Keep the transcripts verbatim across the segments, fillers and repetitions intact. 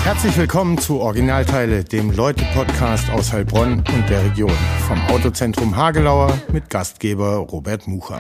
Herzlich willkommen zu Originalteile, dem Leute-Podcast aus Heilbronn und der Region. Vom Autozentrum Hagelauer mit Gastgeber Robert Mucha.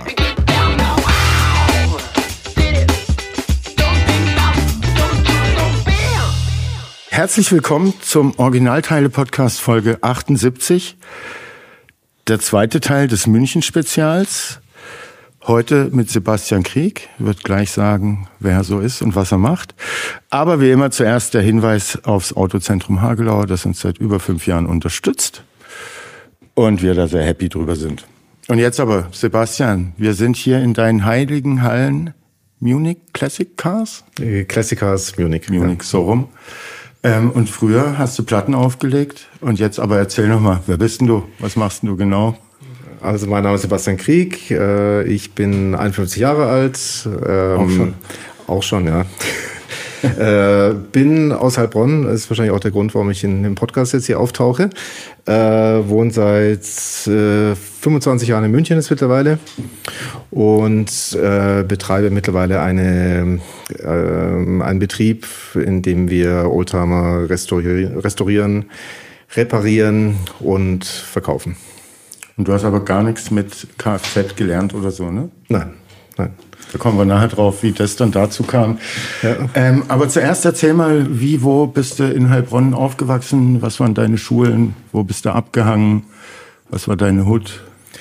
Herzlich willkommen zum Originalteile-Podcast Folge achtundsiebzig. Der zweite Teil des München-Spezials. Heute mit Sebastian Krieg, wird gleich sagen, wer er so ist und was er macht. Aber wie immer zuerst der Hinweis aufs Autozentrum Hagelauer, das uns seit über fünf Jahren unterstützt und wir da sehr happy drüber sind. Und jetzt aber, Sebastian, wir sind hier in deinen heiligen Hallen Munich Classic Cars? Classic Cars Munich. Munich, so rum. Ähm, und früher hast du Platten aufgelegt und jetzt aber erzähl nochmal, wer bist denn du? Was machst denn du genau? Also mein Name ist Sebastian Krieg, ich bin einundfünfzig Jahre alt. Ähm, auch schon? Auch schon, ja. äh, bin aus Heilbronn, das ist wahrscheinlich auch der Grund, warum ich in dem Podcast jetzt hier auftauche. Äh, wohne seit äh, fünfundzwanzig Jahren in München jetzt mittlerweile und äh, betreibe mittlerweile eine, äh, einen Betrieb, in dem wir Oldtimer restaurieren, restaurieren, reparieren und verkaufen. Und du hast aber gar nichts mit Kfz gelernt oder so, ne? Nein, nein. Da kommen wir nachher drauf, wie das dann dazu kam. Ja. Ähm, aber zuerst erzähl mal, wie, wo bist du in Heilbronn aufgewachsen? Was waren deine Schulen? Wo bist du abgehangen? Was war deine Hut?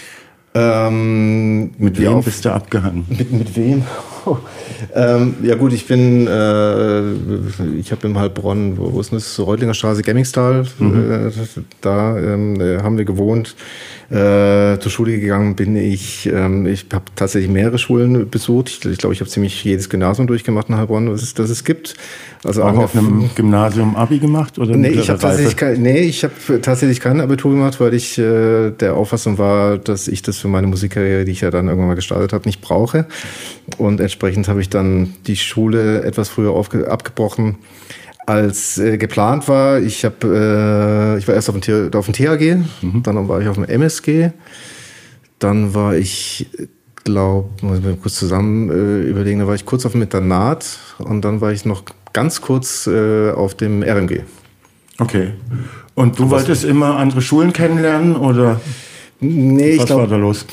Ähm, mit wem bist du abgehangen? Mit, mit wem? Oh. Ähm, ja gut, ich bin, äh, ich habe im Heilbronn, wo, wo ist das? Reutlinger Straße, Gemmingstal, mhm. äh, da ähm, haben wir gewohnt. Äh, zur Schule gegangen bin ich, ähm, ich habe tatsächlich mehrere Schulen besucht. Ich glaube, ich, glaub, ich habe ziemlich jedes Gymnasium durchgemacht in Heilbronn, was es, das es gibt. Also auch auf einem Gymnasium Abi gemacht? Oder nee, ich habe tatsächlich, kein, nee, ich hab tatsächlich kein Abitur gemacht, weil ich äh, der Auffassung war, dass ich das für meine Musikkarriere, die ich ja dann irgendwann mal gestartet habe, nicht brauche. Und entsprechend habe ich dann die Schule etwas früher aufge- abgebrochen, als äh, geplant war. Ich habe, äh, ich war erst auf dem, T- auf dem T H G, mhm. dann war ich auf dem M S G, dann war ich, glaube, muss ich mir kurz zusammen äh, überlegen, da war ich kurz auf dem Internat und dann war ich noch ganz kurz äh, auf dem R M G. Okay. Und du und wolltest immer andere Schulen kennenlernen oder? Nee, ich Was glaub, war da los?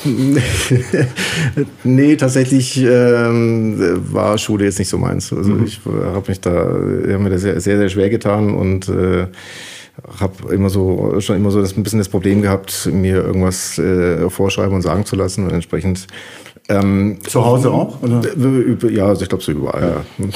nee, tatsächlich ähm, war Schule jetzt nicht so meins. Also mhm. ich habe mich da, ich hab mir da sehr, sehr, sehr schwer getan und äh, habe immer so schon immer so das, ein bisschen das Problem gehabt, mir irgendwas äh, vorschreiben und sagen zu lassen und entsprechend. Ähm, Zu Hause auch? Oder? Ja, also ich glaube so überall. Ja.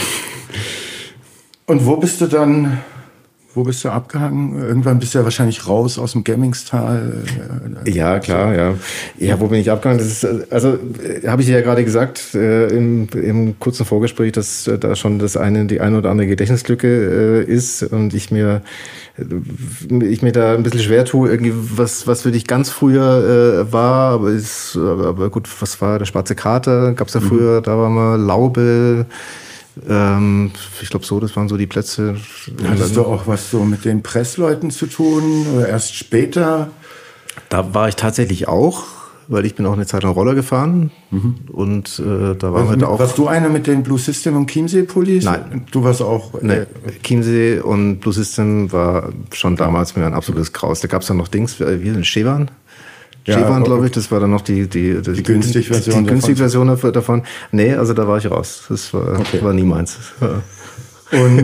Und wo bist du dann? Wo bist du abgehangen? Irgendwann bist du ja wahrscheinlich raus aus dem Gemmingstal. Ja, klar, ja. Ja, wo bin ich abgehangen? Das ist, also, habe ich ja gerade gesagt, äh, im, im kurzen Vorgespräch, dass äh, da schon das eine, die eine oder andere Gedächtnislücke äh, ist und ich mir, äh, ich mir da ein bisschen schwer tue, irgendwie, was, was für dich ganz früher äh, war, aber ist, aber gut, was war der Schwarze Kater? Gab's ja früher, mhm. da war mal Laube. Ähm, ich glaube so, das waren so die Plätze. Hattest du auch was so mit den Pressleuten zu tun oder erst später? Da war ich tatsächlich auch, weil ich bin auch eine Zeit lang Roller gefahren mhm. und äh, da waren also, wir da auch. Warst du einer mit den Blue System und Chiemsee-Pullis? Nein. Du warst auch? Nee. Äh, Chiemsee und Blue System war schon damals mir ein absolutes Graus. Da gab es dann noch Dings, wie sind Chevan? Chevan, ja, glaube ich, das war dann noch die, die, die, die günstige Version, die günstige Version davon. Nee, also da war ich raus. Das war, okay. war nie meins. Ja. Und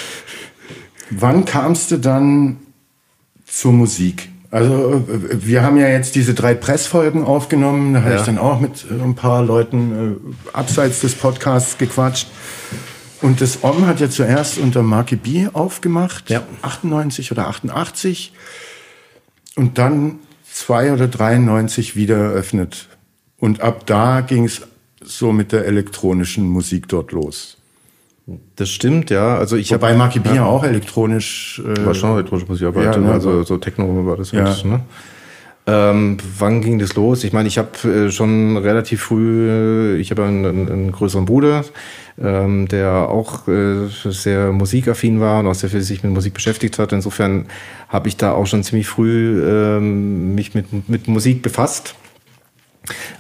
wann kamst du dann zur Musik? Also wir haben ja jetzt diese drei Pressfolgen aufgenommen. Da habe ja. ich dann auch mit ein paar Leuten äh, abseits des Podcasts gequatscht. Und das O M hat ja zuerst unter Marky B aufgemacht, ja. achtundneunzig oder achtundachtzig. Und dann zwei oder dreiundneunzig wieder eröffnet. Und ab da ging es so mit der elektronischen Musik dort los. Das stimmt, ja. Also ich Wobei hab, Marky B ja auch elektronisch... Äh, war schon elektronische Musik, aber ja, halt, ne, also so Techno war das. Ja. Halt, ne? Ähm, wann ging das los? Ich meine, ich habe äh, schon relativ früh, äh, ich habe einen, einen, einen größeren Bruder, ähm, der auch äh, sehr musikaffin war und auch sehr viel sich mit Musik beschäftigt hat. Insofern habe ich da auch schon ziemlich früh ähm, mich mit, mit Musik befasst.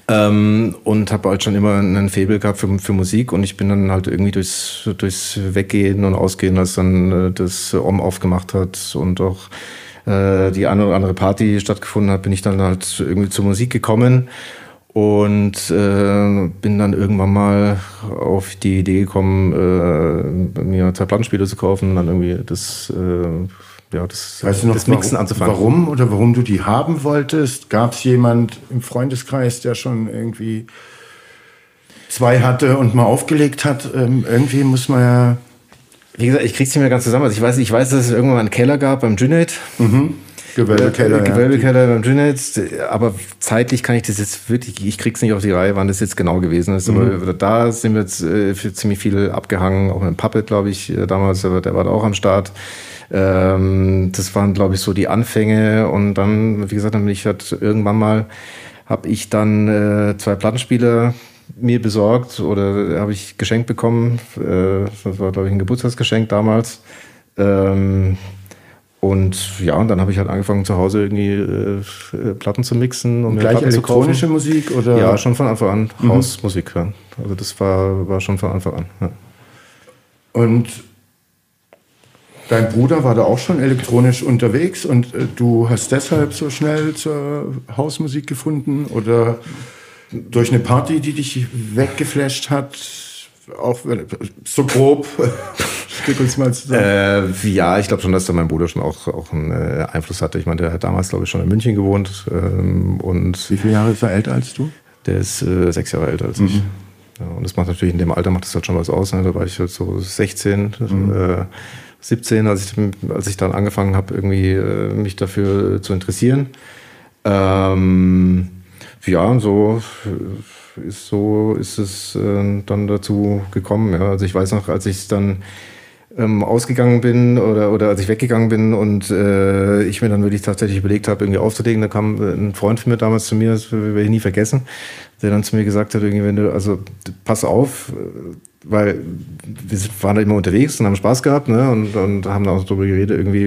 Ähm, und habe halt schon immer einen Faible gehabt für, für Musik und ich bin dann halt irgendwie durchs, durchs Weggehen und Ausgehen, als dann äh, das Om aufgemacht hat und auch äh, die eine oder andere Party stattgefunden hat, bin ich dann halt irgendwie zur Musik gekommen und äh, bin dann irgendwann mal auf die Idee gekommen, äh, mir zwei Plattenspieler zu kaufen und dann irgendwie das... Äh, Ja, das, weißt du noch, das Mixen warum, anzufangen. Warum oder warum du die haben wolltest? Gab es jemand im Freundeskreis, der schon irgendwie zwei hatte und mal aufgelegt hat? Ähm, irgendwie muss man ja... Wie gesagt, ich krieg's nicht mehr ganz zusammen. Also ich weiß, ich weiß, dass es irgendwann einen Keller gab beim Junaid. Mhm. Gewölbekeller. Äh, Gewölbekeller ja. beim Junaid. Aber zeitlich kann ich das jetzt wirklich, ich krieg's nicht auf die Reihe, wann das jetzt genau gewesen ist. Mhm. Aber da sind wir jetzt äh, für ziemlich viel abgehangen. Auch mit dem Puppet, glaube ich, damals, der war da auch am Start. Ähm, das waren, glaube ich, so die Anfänge und dann, wie gesagt, dann bin ich halt irgendwann mal, habe ich dann äh, zwei Plattenspieler mir besorgt oder habe ich geschenkt bekommen. Äh, das war, glaube ich, ein Geburtstagsgeschenk damals. Ähm, und ja, und dann habe ich halt angefangen, zu Hause irgendwie äh, Platten zu mixen und, und gleich Platten elektronische zu kaufen. Musik oder? Ja, schon von Anfang an. Mhm. Hausmusik hören. Also das war, war schon von Anfang an. Ja. Und dein Bruder war da auch schon elektronisch unterwegs und äh, du hast deshalb so schnell zur Hausmusik gefunden oder durch eine Party, die dich weggeflasht hat? Auch so grob. Stück uns mal zusammen. Äh, ja, ich glaube schon, dass da mein Bruder schon auch, auch einen äh, Einfluss hatte. Ich meine, der hat damals, glaube ich, schon in München gewohnt. Ähm, und wie viele Jahre ist er älter als du? Der ist äh, sechs Jahre älter als mhm. ich. Ja, und das macht natürlich in dem Alter macht das halt schon was aus. Ne? Da war ich halt so sechzehn. Mhm. Äh, siebzehn, als ich, als ich dann angefangen habe, irgendwie äh, mich dafür zu interessieren. Ähm, ja, so ist, so ist es äh, dann dazu gekommen. Ja. Also ich weiß noch, als ich dann ähm, ausgegangen bin oder, oder als ich weggegangen bin und äh, ich mir dann wirklich tatsächlich überlegt habe, irgendwie aufzulegen, da kam ein Freund von mir damals zu mir, das werde ich nie vergessen, der dann zu mir gesagt hat, irgendwie, wenn du, also pass auf, weil wir waren da immer unterwegs und haben Spaß gehabt, ne, und, und haben da auch darüber geredet, irgendwie,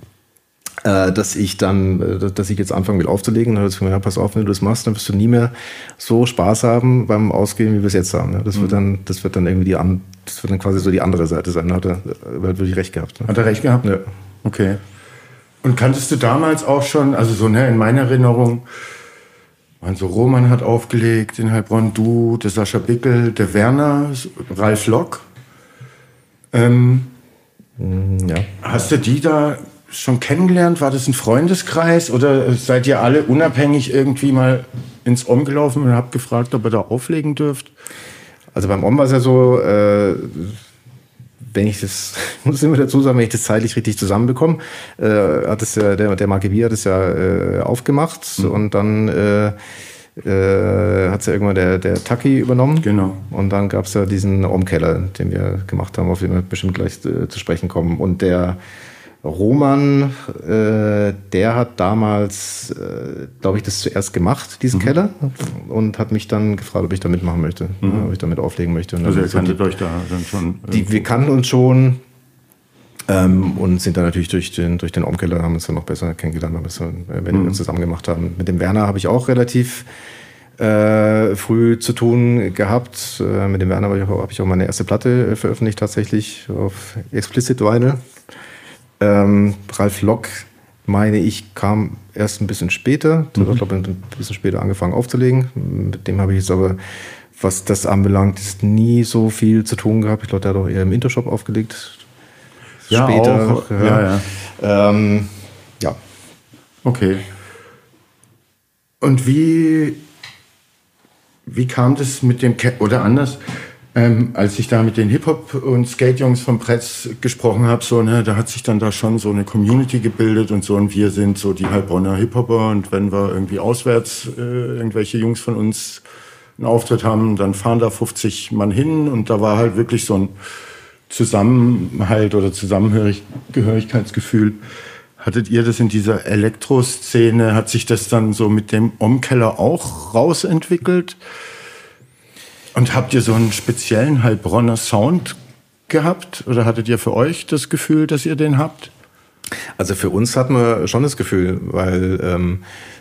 äh, dass ich dann, äh, dass ich jetzt anfangen will aufzulegen. Dann hat er gesagt, ja, pass auf, wenn du das machst, dann wirst du nie mehr so Spaß haben beim Ausgehen, wie wir es jetzt haben. Ne? Das mhm. wird dann, das wird dann irgendwie die an, das wird dann quasi so die andere Seite sein. Da hat er, er hat wirklich recht gehabt. Ne? Hat er recht gehabt? Ja. Okay. Und kanntest du damals auch schon, also so, ne, in meiner Erinnerung, also Roman hat aufgelegt in Heilbronn, du, der Sascha Bickel, der Werner, Ralf Lock. Ähm, ja. Hast du die da schon kennengelernt? War das ein Freundeskreis oder seid ihr alle unabhängig irgendwie mal ins Om gelaufen und habt gefragt, ob ihr da auflegen dürft? Also beim Om war es ja so, äh, wenn ich das, muss ich immer dazu sagen, wenn ich das zeitlich richtig zusammenbekomme, äh, hat es ja, der, der Marke Bier hat es ja äh, aufgemacht mhm. und dann äh, äh, hat es ja irgendwann der, der Taki übernommen. Genau. Und dann gab es ja diesen Om-Keller, den wir gemacht haben, auf den wir bestimmt gleich äh, zu sprechen kommen. Und der Roman, äh, der hat damals, äh, glaube ich, das zuerst gemacht, diesen mhm. Keller, und hat mich dann gefragt, ob ich da mitmachen möchte, mhm. ob ich damit auflegen möchte. Und also ihr kanntet euch da dann schon? Die, wir kannten uns schon ähm, und sind dann natürlich durch den, durch den Om-Keller, haben uns dann noch besser kennengelernt, wenn mhm. wir uns zusammen gemacht haben. Mit dem Werner habe ich auch relativ äh, früh zu tun gehabt. Äh, mit dem Werner habe ich, hab ich auch meine erste Platte veröffentlicht, tatsächlich auf Explicit Vinyl. Ähm, Ralf Lock, meine ich, kam erst ein bisschen später. Der mhm. hat, glaube ich, ein bisschen später angefangen aufzulegen. Mit dem habe ich jetzt aber, was das anbelangt, ist nie so viel zu tun gehabt. Ich glaube, der hat auch eher im Intershop aufgelegt. Ja, später. Auch. Ja, ja. Ja. Ähm, ja. Okay. Und wie, wie kam das mit dem, Ke- oder anders, Ähm, als ich da mit den Hip-Hop- und Skate-Jungs vom Pretz gesprochen habe, so, ne, da hat sich dann da schon so eine Community gebildet und so, und wir sind so die Heilbronner Hip-Hopper, und wenn wir irgendwie auswärts äh, irgendwelche Jungs von uns einen Auftritt haben, dann fahren da fünfzig Mann hin, und da war halt wirklich so ein Zusammenhalt oder Zusammengehörigkeitsgefühl. Hattet ihr das in dieser Elektroszene? Hat sich das dann so mit dem Om-Keller auch rausentwickelt? Und habt ihr so einen speziellen Heilbronner Sound gehabt? Oder hattet ihr für euch das Gefühl, dass ihr den habt? Also für uns hatten wir schon das Gefühl, weil ähm,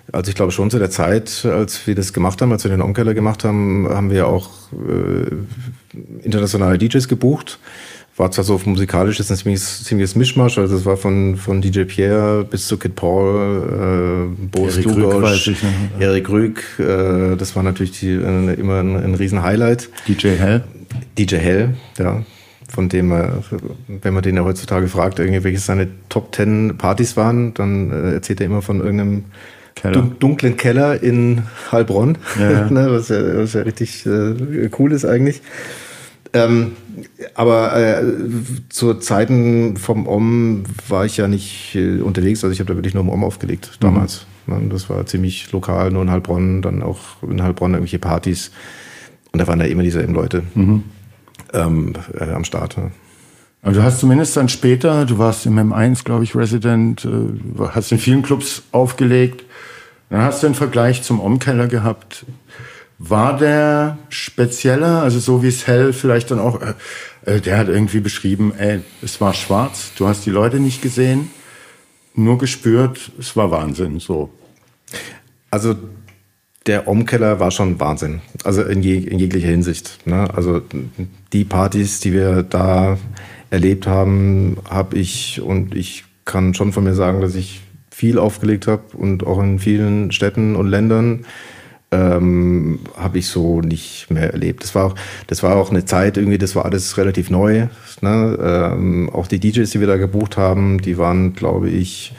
Also ich glaube schon zu der Zeit, als wir das gemacht haben, als wir den Omkeller gemacht haben, haben wir auch äh, internationale D Js gebucht. War zwar so musikalisch jetzt ein ziemliches, ziemliches Mischmasch, also es war von, von D J Pierre bis zu Kid Paul, äh, Boris Dlugosch, Erik Rüegg, äh, das war natürlich die, äh, immer ein, ein riesen Highlight. D J Hell? D J Hell, ja, von dem, äh, wenn man den ja heutzutage fragt, irgendwie, welche seine Top Ten Partys waren, dann äh, erzählt er immer von irgendeinem Keller. dunklen Keller in Heilbronn, ja, ja. ne, was, ja, was ja richtig äh, cool ist eigentlich. Ähm, aber äh, zu Zeiten vom Om war ich ja nicht äh, unterwegs, also ich habe da wirklich nur im Om aufgelegt damals. Mhm. Das war ziemlich lokal, nur in Heilbronn, dann auch in Heilbronn irgendwelche Partys und da waren da immer dieselben Leute mhm. ähm, äh, am Start. Ja. Also du hast zumindest dann später, du warst im M eins, glaube ich, Resident, äh, hast in vielen Clubs aufgelegt, dann hast du einen Vergleich zum Omkeller gehabt. War der spezieller, also so wie es Hell vielleicht dann auch, äh, der hat irgendwie beschrieben, ey, es war schwarz, du hast die Leute nicht gesehen, nur gespürt, es war Wahnsinn, so. Also der Omkeller war schon Wahnsinn, also in, je, in jeglicher Hinsicht. Ne? Also die Partys, die wir da erlebt haben, habe ich, und ich kann schon von mir sagen, dass ich viel aufgelegt habe und auch in vielen Städten und Ländern, Ähm, habe ich so nicht mehr erlebt. Das war auch, das war auch eine Zeit irgendwie, das war alles relativ neu. Ne? Ähm, auch die D Js, die wir da gebucht haben, die waren, glaube ich,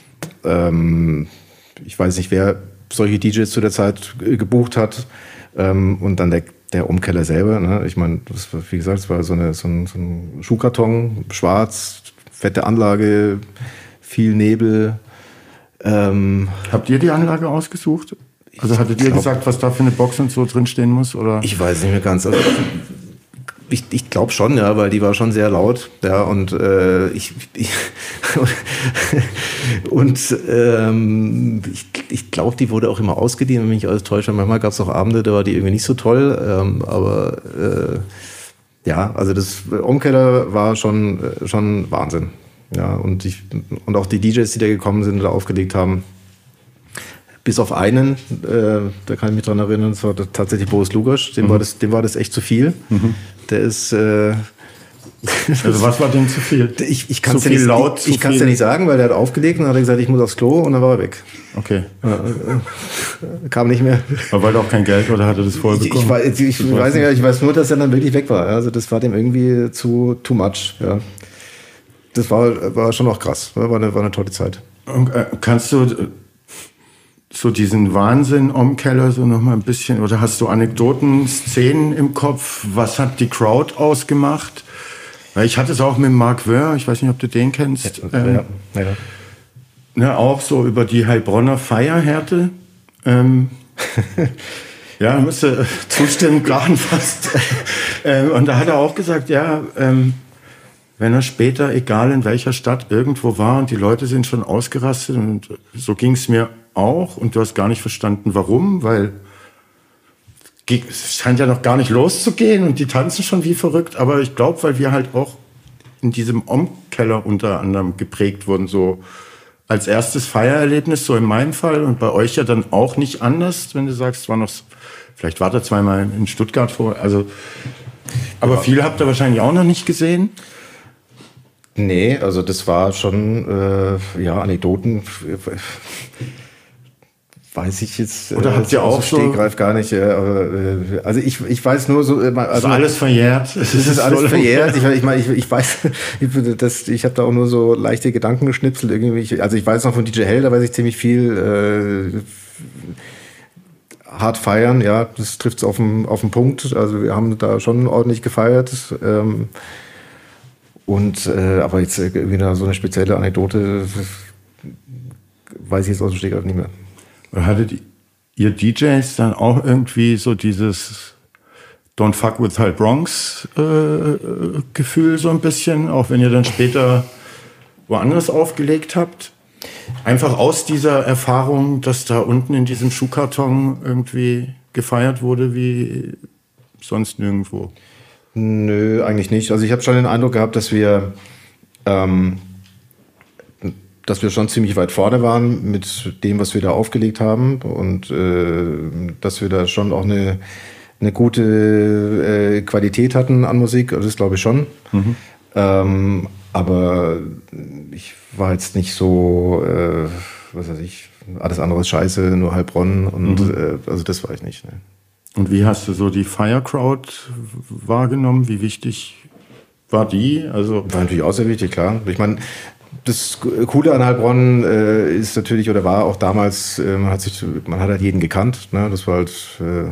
ähm, ich weiß nicht, wer solche D Js zu der Zeit gebucht hat. Ähm, und dann der, der Omkeller selber. Ne? Ich meine, das war, wie gesagt, es war so, eine, so, ein, so ein Schuhkarton, schwarz, fette Anlage, viel Nebel. Ähm, Habt ihr die Anlage ausgesucht? Also hattet ihr glaub, gesagt, was da für eine Box und so drinstehen muss? Oder? Ich weiß nicht mehr ganz. Also ich ich glaube schon, ja, weil die war schon sehr laut. Ja, und äh, ich, ich und ähm, ich, ich glaube, die wurde auch immer ausgedient, wenn mich alles täuscht. Manchmal gab es auch Abende, da war die irgendwie nicht so toll. Ähm, aber äh, ja, also das Omkeller war schon, schon Wahnsinn. Ja, und, ich, und auch die D Js, die da gekommen sind oder aufgelegt haben, bis auf einen, äh, da kann ich mich dran erinnern, das war tatsächlich Boris Dlugosch, dem, mhm. war das, dem war das echt zu viel. Mhm. Der ist... Äh, also was war dem zu viel? Ich, ich kann es ja, nicht, laut, ich, ich kann's ja nicht sagen, weil der hat aufgelegt und dann hat er gesagt, ich muss aufs Klo und dann war er weg. Okay. Äh, kam nicht mehr. Aber weil er auch kein Geld oder hatte das vorher bekommen? Ich, ich, ich, ich weiß nicht, ich weiß nur, dass er dann wirklich weg war. Also das war dem irgendwie zu too much. Ja. Das war, war schon auch krass. War eine, war eine tolle Zeit. Und, äh, kannst du... so diesen Wahnsinn Omkeller so noch mal ein bisschen, oder hast du Anekdoten, Szenen im Kopf? Was hat die Crowd ausgemacht? Weil ich hatte es auch mit Marc Wöhr, ich weiß nicht, ob du den kennst. Ja, ähm, ja, ja. Ne, auch so über die Heilbronner Feierhärte. Ähm, ja, müsste zustimmen, klar fast. ähm, und da hat er auch gesagt, ja, ähm, wenn er später, egal in welcher Stadt, irgendwo war und die Leute sind schon ausgerastet, und so ging es mir auch, und du hast gar nicht verstanden, warum, weil es scheint ja noch gar nicht loszugehen und die tanzen schon wie verrückt, aber ich glaube, weil wir halt auch in diesem Omkeller unter anderem geprägt wurden, so als erstes Feiererlebnis, so in meinem Fall, und bei euch ja dann auch nicht anders, wenn du sagst, es war noch, vielleicht wart ihr zweimal in Stuttgart vor, also, aber ja. Viel habt ihr wahrscheinlich auch noch nicht gesehen. Nee, also das war schon, äh, ja, Anekdoten, weiß ich jetzt. Oder habt ihr auch so? Stehgreif gar nicht. Äh, aber, äh, also ich, ich weiß nur so. Äh, also ist alles verjährt. Es ist, ist alles verjährt. Ich, ich meine, ich, ich weiß, ich, das, ich habe da auch nur so leichte Gedanken geschnipselt irgendwie. Also ich weiß noch von D J Hell, da weiß ich ziemlich viel. Äh, hart feiern, ja, das trifft es auf den auf den Punkt. Also wir haben da schon ordentlich gefeiert. Ähm, und äh, aber jetzt wieder so eine spezielle Anekdote weiß ich jetzt aus dem Stegreif nicht mehr. Hattet ihr D Js dann auch irgendwie so dieses Don't fuck with High Bronx äh, Gefühl so ein bisschen, auch wenn ihr dann später woanders aufgelegt habt? Einfach aus dieser Erfahrung, dass da unten in diesem Schuhkarton irgendwie gefeiert wurde wie sonst nirgendwo? Nö, eigentlich nicht. Also ich habe schon den Eindruck gehabt, dass wir ähm, dass wir schon ziemlich weit vorne waren mit dem, was wir da aufgelegt haben und äh, dass wir da schon auch eine, eine gute äh, Qualität hatten an Musik, das glaube ich schon. Mhm. Ähm, aber ich war jetzt nicht so, äh, was weiß ich, alles andere ist scheiße, nur Heilbronn und mhm. äh, also das war ich nicht. Ne. Und wie hast du so die Fire Crowd wahrgenommen? Wie wichtig war die? Also war natürlich auch sehr wichtig, klar. Ich meine, das Coole an Heilbronn äh, ist natürlich, oder war auch damals, äh, man hat sich, man hat halt jeden gekannt. Ne? Das war halt, äh,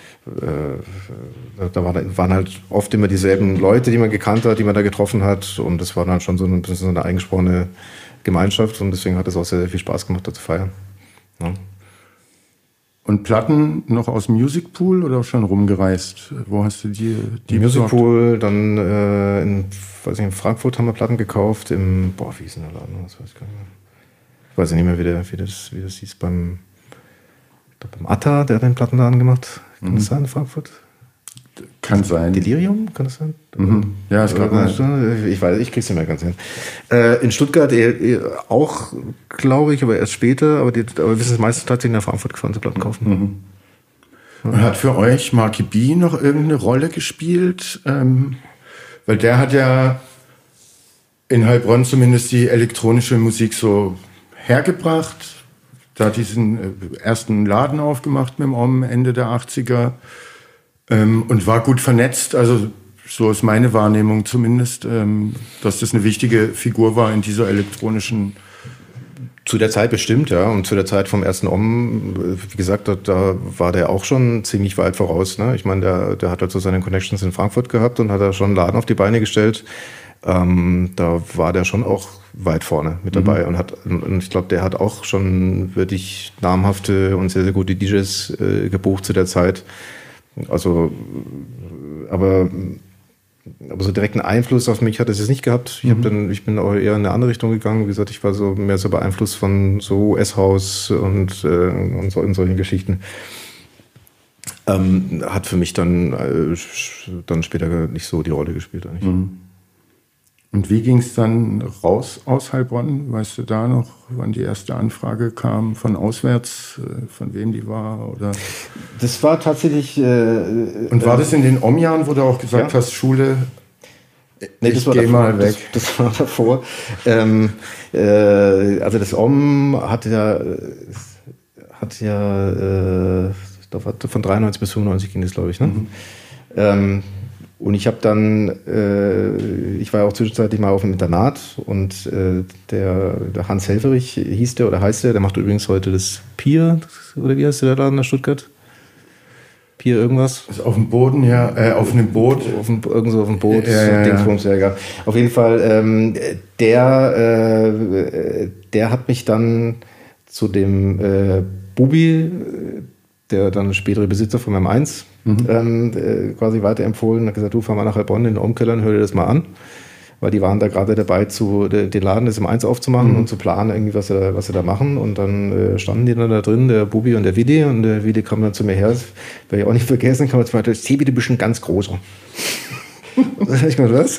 äh, da waren, waren halt oft immer dieselben Leute, die man gekannt hat, die man da getroffen hat. Und das war dann schon so ein bisschen so eine eingesprochene Gemeinschaft. Und deswegen hat es auch sehr, sehr viel Spaß gemacht, da zu feiern. Ja. Und Platten noch aus Music Pool oder schon rumgereist? Wo hast du die? Die Music Pool, dann äh, in, weiß ich, in Frankfurt haben wir Platten gekauft. Im, boah, wie hieß denn der Laden? Das weiß ich gar nicht mehr. Ich weiß nicht mehr, wie, der, wie, das, wie das hieß. Beim, ich glaub, beim Atta, der hat den Plattenladen gemacht. Kann mhm. das sein in Frankfurt? Kann sein. Delirium, kann das sein? Mhm. Ja, ich glaube. Ich weiß, ich krieg's nicht mehr ganz hin. Äh, in Stuttgart eher, eher auch, glaube ich, aber erst später. Aber, die, aber wir sind meistens tatsächlich nach Frankfurt gefahren zu Platten kaufen. Mhm. Und hat für euch Marky B noch irgendeine Rolle gespielt? Ähm, weil der hat ja in Heilbronn zumindest die elektronische Musik so hergebracht. Da hat diesen ersten Laden aufgemacht mit dem Om Ende der achtziger. Ähm, und war gut vernetzt, also so ist meine Wahrnehmung zumindest, ähm, dass das eine wichtige Figur war in dieser elektronischen... Zu der Zeit bestimmt, ja, und zu der Zeit vom ersten Om, wie gesagt, da, da war der auch schon ziemlich weit voraus, ne? Ich meine, der, der hat halt so seine Connections in Frankfurt gehabt und hat da schon einen Laden auf die Beine gestellt. Ähm, da war der schon auch weit vorne mit dabei mhm. und hat, und ich glaube, der hat auch schon wirklich namhafte und sehr, sehr gute D Js äh, gebucht zu der Zeit. Also, aber, aber so direkten Einfluss auf mich hat es jetzt nicht gehabt. Ich, hab dann, ich bin auch eher in eine andere Richtung gegangen. Wie gesagt, ich war so mehr so beeinflusst von so U S-Haus und, äh, und so in solchen Geschichten. Ähm, hat für mich dann, äh, dann später nicht so die Rolle gespielt. Eigentlich. Mhm. Und wie ging es dann raus aus Heilbronn? Weißt du da noch, wann die erste Anfrage kam von auswärts, von wem die war? Oder? Das war tatsächlich... Äh, Und war äh, das in den Om-Jahren, wo du auch gesagt ja. hast, Schule, nee, ich das war geh davor, mal weg? Das, das war davor. ähm, äh, also das Om hat ja... Hat ja äh, von dreiundneunzig bis fünfundneunzig ging das, glaube ich. Ne? Mhm. Ähm, Und ich habe dann, äh, ich war ja auch zwischenzeitlich mal auf dem Internat und äh, der, der Hans Helferich hieß der oder heißt der, der macht übrigens heute das Pier, oder wie heißt der Laden in Stuttgart? Pier irgendwas? Also auf dem Boden, ja, äh, auf einem Boot. Auf dem, irgendwo auf dem Boot, ja, ja, Dingsbums, ja, ja. Auf jeden Fall, ähm, der, äh, der hat mich dann zu dem äh, Bubi, der dann spätere Besitzer von M eins, mhm. ähm, äh, quasi weiterempfohlen und hat gesagt, du fahr mal nach Heilbronn in den Omkeller und hör dir das mal an. Weil die waren da gerade dabei, zu, de, den Laden des M eins aufzumachen mhm. und zu planen, irgendwie, was sie, da, was sie da machen. Und dann äh, standen die dann da drin, der Bubi und der Willi. Und der Willi kam dann zu mir her, das werde ich auch nicht vergessen, kam zu mir, Sebi, du bist ein ganz großer. Ich meine, was?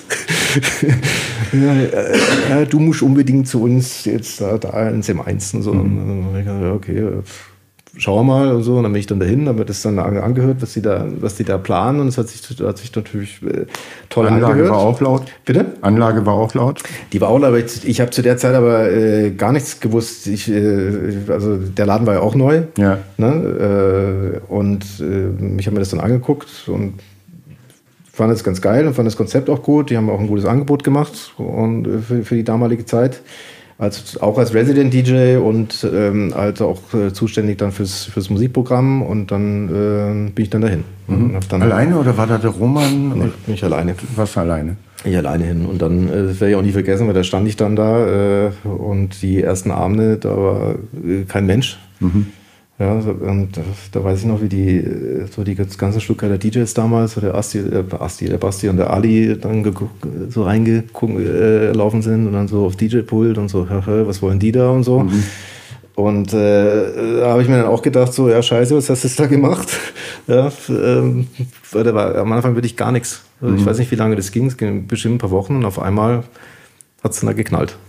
ja, äh, du musst unbedingt zu uns jetzt da, da ins M eins und so. Mhm. Und dann, ja, okay, schauen wir mal und so. Und dann bin ich dann dahin, habe mir das dann angehört, was die da, was die da planen. Und es hat sich, hat sich natürlich äh, toll Anlage angehört. Anlage war auch laut. Bitte? Anlage war auch laut. Die war auch laut, aber ich, ich habe zu der Zeit aber äh, gar nichts gewusst. Ich, äh, also der Laden war ja auch neu. Ja. Ne? Äh, und äh, ich habe mir das dann angeguckt und fand es ganz geil und fand das Konzept auch gut. Die haben auch ein gutes Angebot gemacht und äh, für, für die damalige Zeit. Also auch als Resident D J und ähm, halt auch äh, zuständig dann fürs, fürs Musikprogramm und dann äh, bin ich dann dahin. Mhm. Dann alleine oder war da der Roman? Nee, bin ich alleine. Was alleine? Ich alleine hin und dann, äh, das werde ich auch nie vergessen, weil da stand ich dann da äh, und die ersten Abende, da war äh, kein Mensch. Mhm. Ja, und da weiß ich noch, wie die, so die ganzen Stuttgarter D Js damals, so der Asti, der Asti, der Basti und der Ali dann so reingelaufen sind und dann so auf D J-Pult und so, was wollen die da und so. Mhm. Und äh, da habe ich mir dann auch gedacht, so, ja scheiße, was hast du da gemacht? Ja, ähm, da war am Anfang wirklich gar nichts. Also mhm. Ich weiß nicht, wie lange das ging, es ging bestimmt ein paar Wochen und auf einmal hat es dann da geknallt.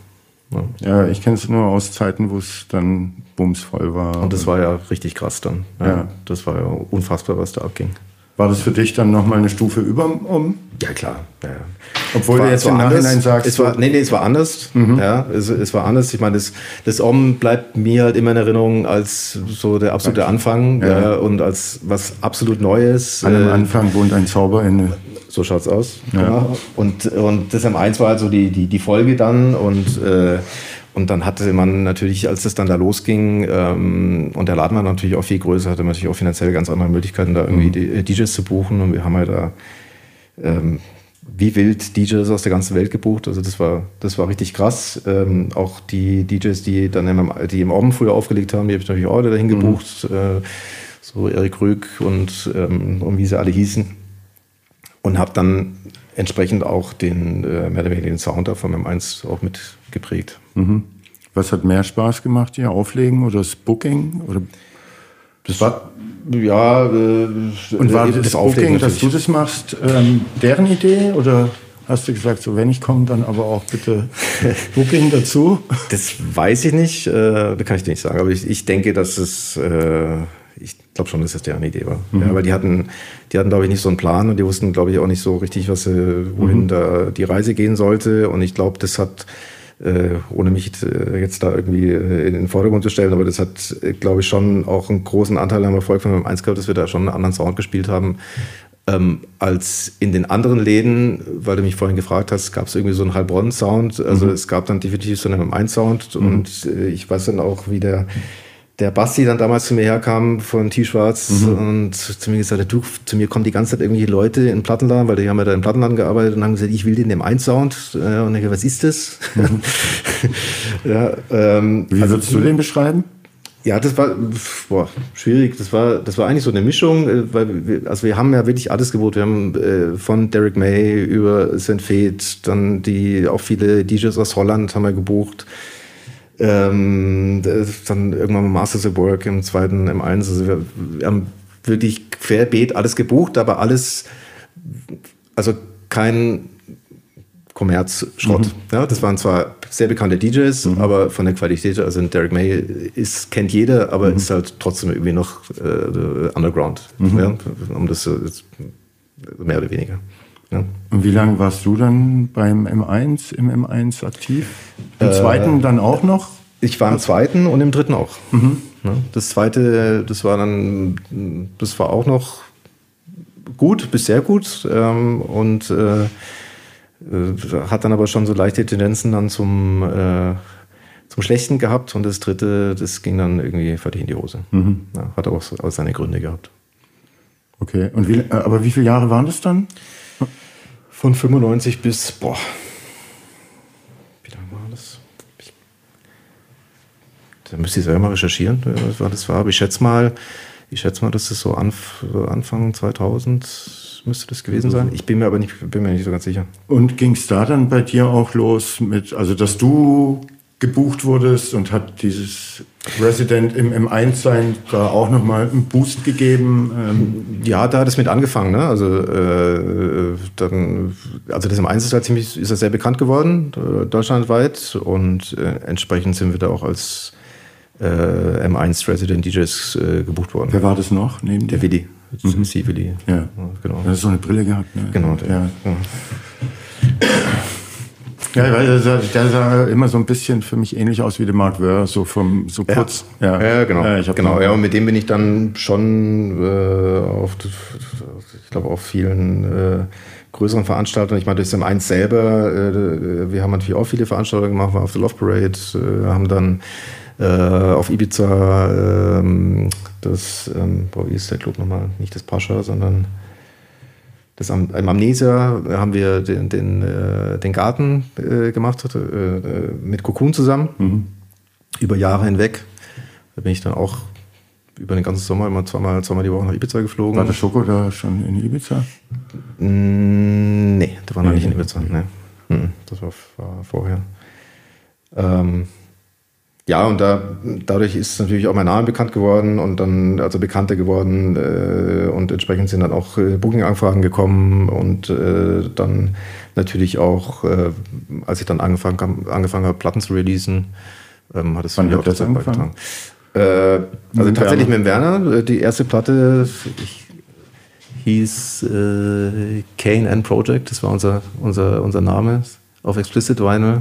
Ja, ja ich kenne es nur aus Zeiten, wo es dann bumsvoll war. und das war ja richtig krass dann. Ja, ja. Das war ja unfassbar, was da abging. War das für dich dann nochmal eine Stufe über um? Ja, klar. Ja, ja. Obwohl du jetzt im Nachhinein sagst... Es war, nee, nee, es war anders. Mhm. Ja, es, es war anders. Ich meine, das, das Om bleibt mir halt immer in Erinnerung als so der absolute ja. Anfang ja. Ja, und als was absolut Neues. An dem Anfang wohnt ein Zauber inne. So schaut's aus. Ja. Ja. Und, und das M eins war halt so die, die, die Folge dann und... Äh, Und dann hatte man natürlich, als es dann da losging, ähm, und der Laden war natürlich auch viel größer, hatte man natürlich auch finanziell ganz andere Möglichkeiten, da irgendwie die, D Js zu buchen. Und wir haben halt da ähm, wie wild D Js aus der ganzen Welt gebucht. Also das war, das war richtig krass. Ähm, auch die D Js, die dann im, die im Orben früher aufgelegt haben, die habe ich natürlich auch dahin gebucht. Mhm. Äh, so Erik Rüeg und, ähm, und wie sie alle hießen. Und habe dann entsprechend auch den, äh, mehr oder weniger den Sound da von M eins auch mitgeprägt. Mhm. Was hat mehr Spaß gemacht, hier Auflegen oder das Booking? Oder das war, ja, äh, und war das, das Booking, dass du das machst, ähm, deren Idee? Oder hast du gesagt, so wenn ich komme, dann aber auch bitte Booking dazu? Das weiß ich nicht, äh, das kann ich dir nicht sagen. Aber ich, ich denke, dass es, äh, ich glaube schon, dass das deren Idee war. Mhm. Ja, weil die hatten, die hatten, glaube ich, nicht so einen Plan und die wussten, glaube ich, auch nicht so richtig, was, wohin mhm. da die Reise gehen sollte. Und ich glaube, das hat, äh, ohne mich äh, jetzt da irgendwie äh, in den Vordergrund zu stellen, aber das hat, äh, glaube ich, schon auch einen großen Anteil am Erfolg von M eins gehabt, dass wir da schon einen anderen Sound gespielt haben. Ähm, als in den anderen Läden, weil du mich vorhin gefragt hast, gab es irgendwie so einen Heilbronn-Sound. Also mhm. es gab dann definitiv so einen M eins-Sound mhm. und äh, ich weiß dann auch, wie der der Basti dann damals zu mir herkam von T-Schwarz mhm. und zu mir gesagt hat, du, zu mir kommen die ganze Zeit irgendwelche Leute in den Plattenladen, weil die haben ja da im Plattenladen gearbeitet und haben gesagt, ich will den M eins-Sound. Und ich gesagt, was ist das? Mhm. ja, ähm, Wie würdest also, du den beschreiben? Ja, das war boah, schwierig. Das war, das war eigentlich so eine Mischung, weil wir, also wir haben ja wirklich alles gebucht. Wir haben äh, von Derek May über Saint Fate, dann die auch viele D Js aus Holland haben wir gebucht. Ähm, dann irgendwann mal Masters at Work im zweiten M eins. Also wir, wir haben wirklich querbeet alles gebucht, aber alles, also kein Kommerzschrott. Mhm. Ja, das waren zwar sehr bekannte D Js, mhm. aber von der Qualität, also Derek May ist, kennt jeder, aber mhm. ist halt trotzdem irgendwie noch äh, Underground. Mhm. Ja, um das ist mehr oder weniger. Ja. Und wie lange warst du dann beim M eins, im M eins aktiv? Im äh, zweiten dann auch noch? Ich war im zweiten und im dritten auch. Mhm. Das zweite, das war dann, das war auch noch gut, bis sehr gut ähm, und äh, hat dann aber schon so leichte Tendenzen dann zum, äh, zum Schlechten gehabt und das dritte, das ging dann irgendwie völlig in die Hose. Mhm. Ja, hat aber auch seine Gründe gehabt. Okay, und wie, aber wie viele Jahre waren das dann? Von fünfundneunzig bis, boah, wie lange war das? Ich, da müsste ich selber mal recherchieren, was war das war. Aber ich schätze mal, ich schätze mal, dass das so Anf- Anfang zweitausend müsste das gewesen sein. Ich bin mir aber nicht, bin mir nicht so ganz sicher. Und ging es da dann bei dir auch los mit, also dass du gebucht wurdest und hat dieses Resident im M eins sein da auch nochmal einen Boost gegeben? Ähm ja, da hat es mit angefangen. Ne? Also, äh, dann, also das M eins ist halt ziemlich, ist ja sehr bekannt geworden, äh, deutschlandweit. Und äh, entsprechend sind wir da auch als äh, M eins Resident D Js äh, gebucht worden. Wer war das noch neben dir? Der Willi. Mhm. C. Willi. Ja. Ja, genau. Er hat so eine Brille gehabt. Ne? Genau. Der, ja. Ja. Ja, weil der, der sah immer so ein bisschen für mich ähnlich aus wie der Mark Wöhr, so vom so kurz. Ja, ja, ja genau. Ja, ich genau. Ja, und mit dem bin ich dann schon äh, auf, ich glaube, auf vielen äh, größeren Veranstaltungen. Ich meine, durch das M eins selber, äh, wir haben natürlich auch viele Veranstaltungen gemacht, wir auf der Love Parade, äh, haben dann äh, auf Ibiza äh, das, ähm, boah, wie ist der Club nochmal? Nicht das Pascha, sondern das am, im Amnesia haben wir den, den, äh, den Garten äh, gemacht äh, mit Cocoon zusammen, mhm. über Jahre hinweg. Da bin ich dann auch über den ganzen Sommer immer zweimal, zweimal die Woche nach Ibiza geflogen. War der Schoko da schon in Ibiza? Mm, nee, der war noch nee, nicht in Ibiza. Nee. Nee. Das war, war vorher. Ähm, Ja, und da, dadurch ist natürlich auch mein Name bekannt geworden und dann also bekannter geworden äh, und entsprechend sind dann auch äh, Booking-Anfragen gekommen und äh, dann natürlich auch, äh, als ich dann angefangen, angefangen habe, Platten zu releasen, ähm, hat es Wann mir auch das dazu angefangen? beigetragen. Äh, also mit tatsächlich Werner? mit dem Werner, die erste Platte ich, hieß äh, Kane and Project, das war unser, unser, unser Name auf Explicit Vinyl.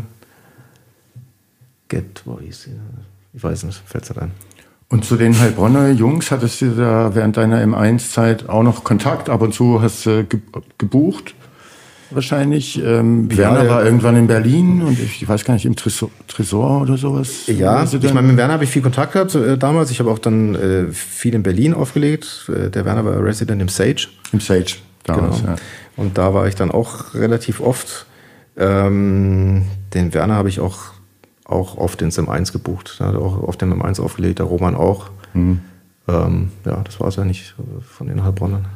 Get Voice, ich weiß nicht, fällt es ein. Und zu den Heilbronner Jungs hattest du da während deiner M eins Zeit auch noch Kontakt? Ab und zu hast du ge- gebucht wahrscheinlich. Ähm, Ja, Werner der- war irgendwann in Berlin und ich, ich weiß gar nicht, im Tresor, Tresor oder sowas. Ja, Also ich dann- meine, mit Werner habe ich viel Kontakt gehabt äh, damals. Ich habe auch dann äh, viel in Berlin aufgelegt. Äh, der Werner war Resident im Sage. Im Sage damals, Genau. ja. Und da war ich dann auch relativ oft. Ähm, den Werner habe ich auch, auch oft ins M eins gebucht. Er hat auch oft im M eins aufgelegt, der Roman auch. Mhm. Ähm, ja, das war es ja nicht äh, von den Heilbronnern.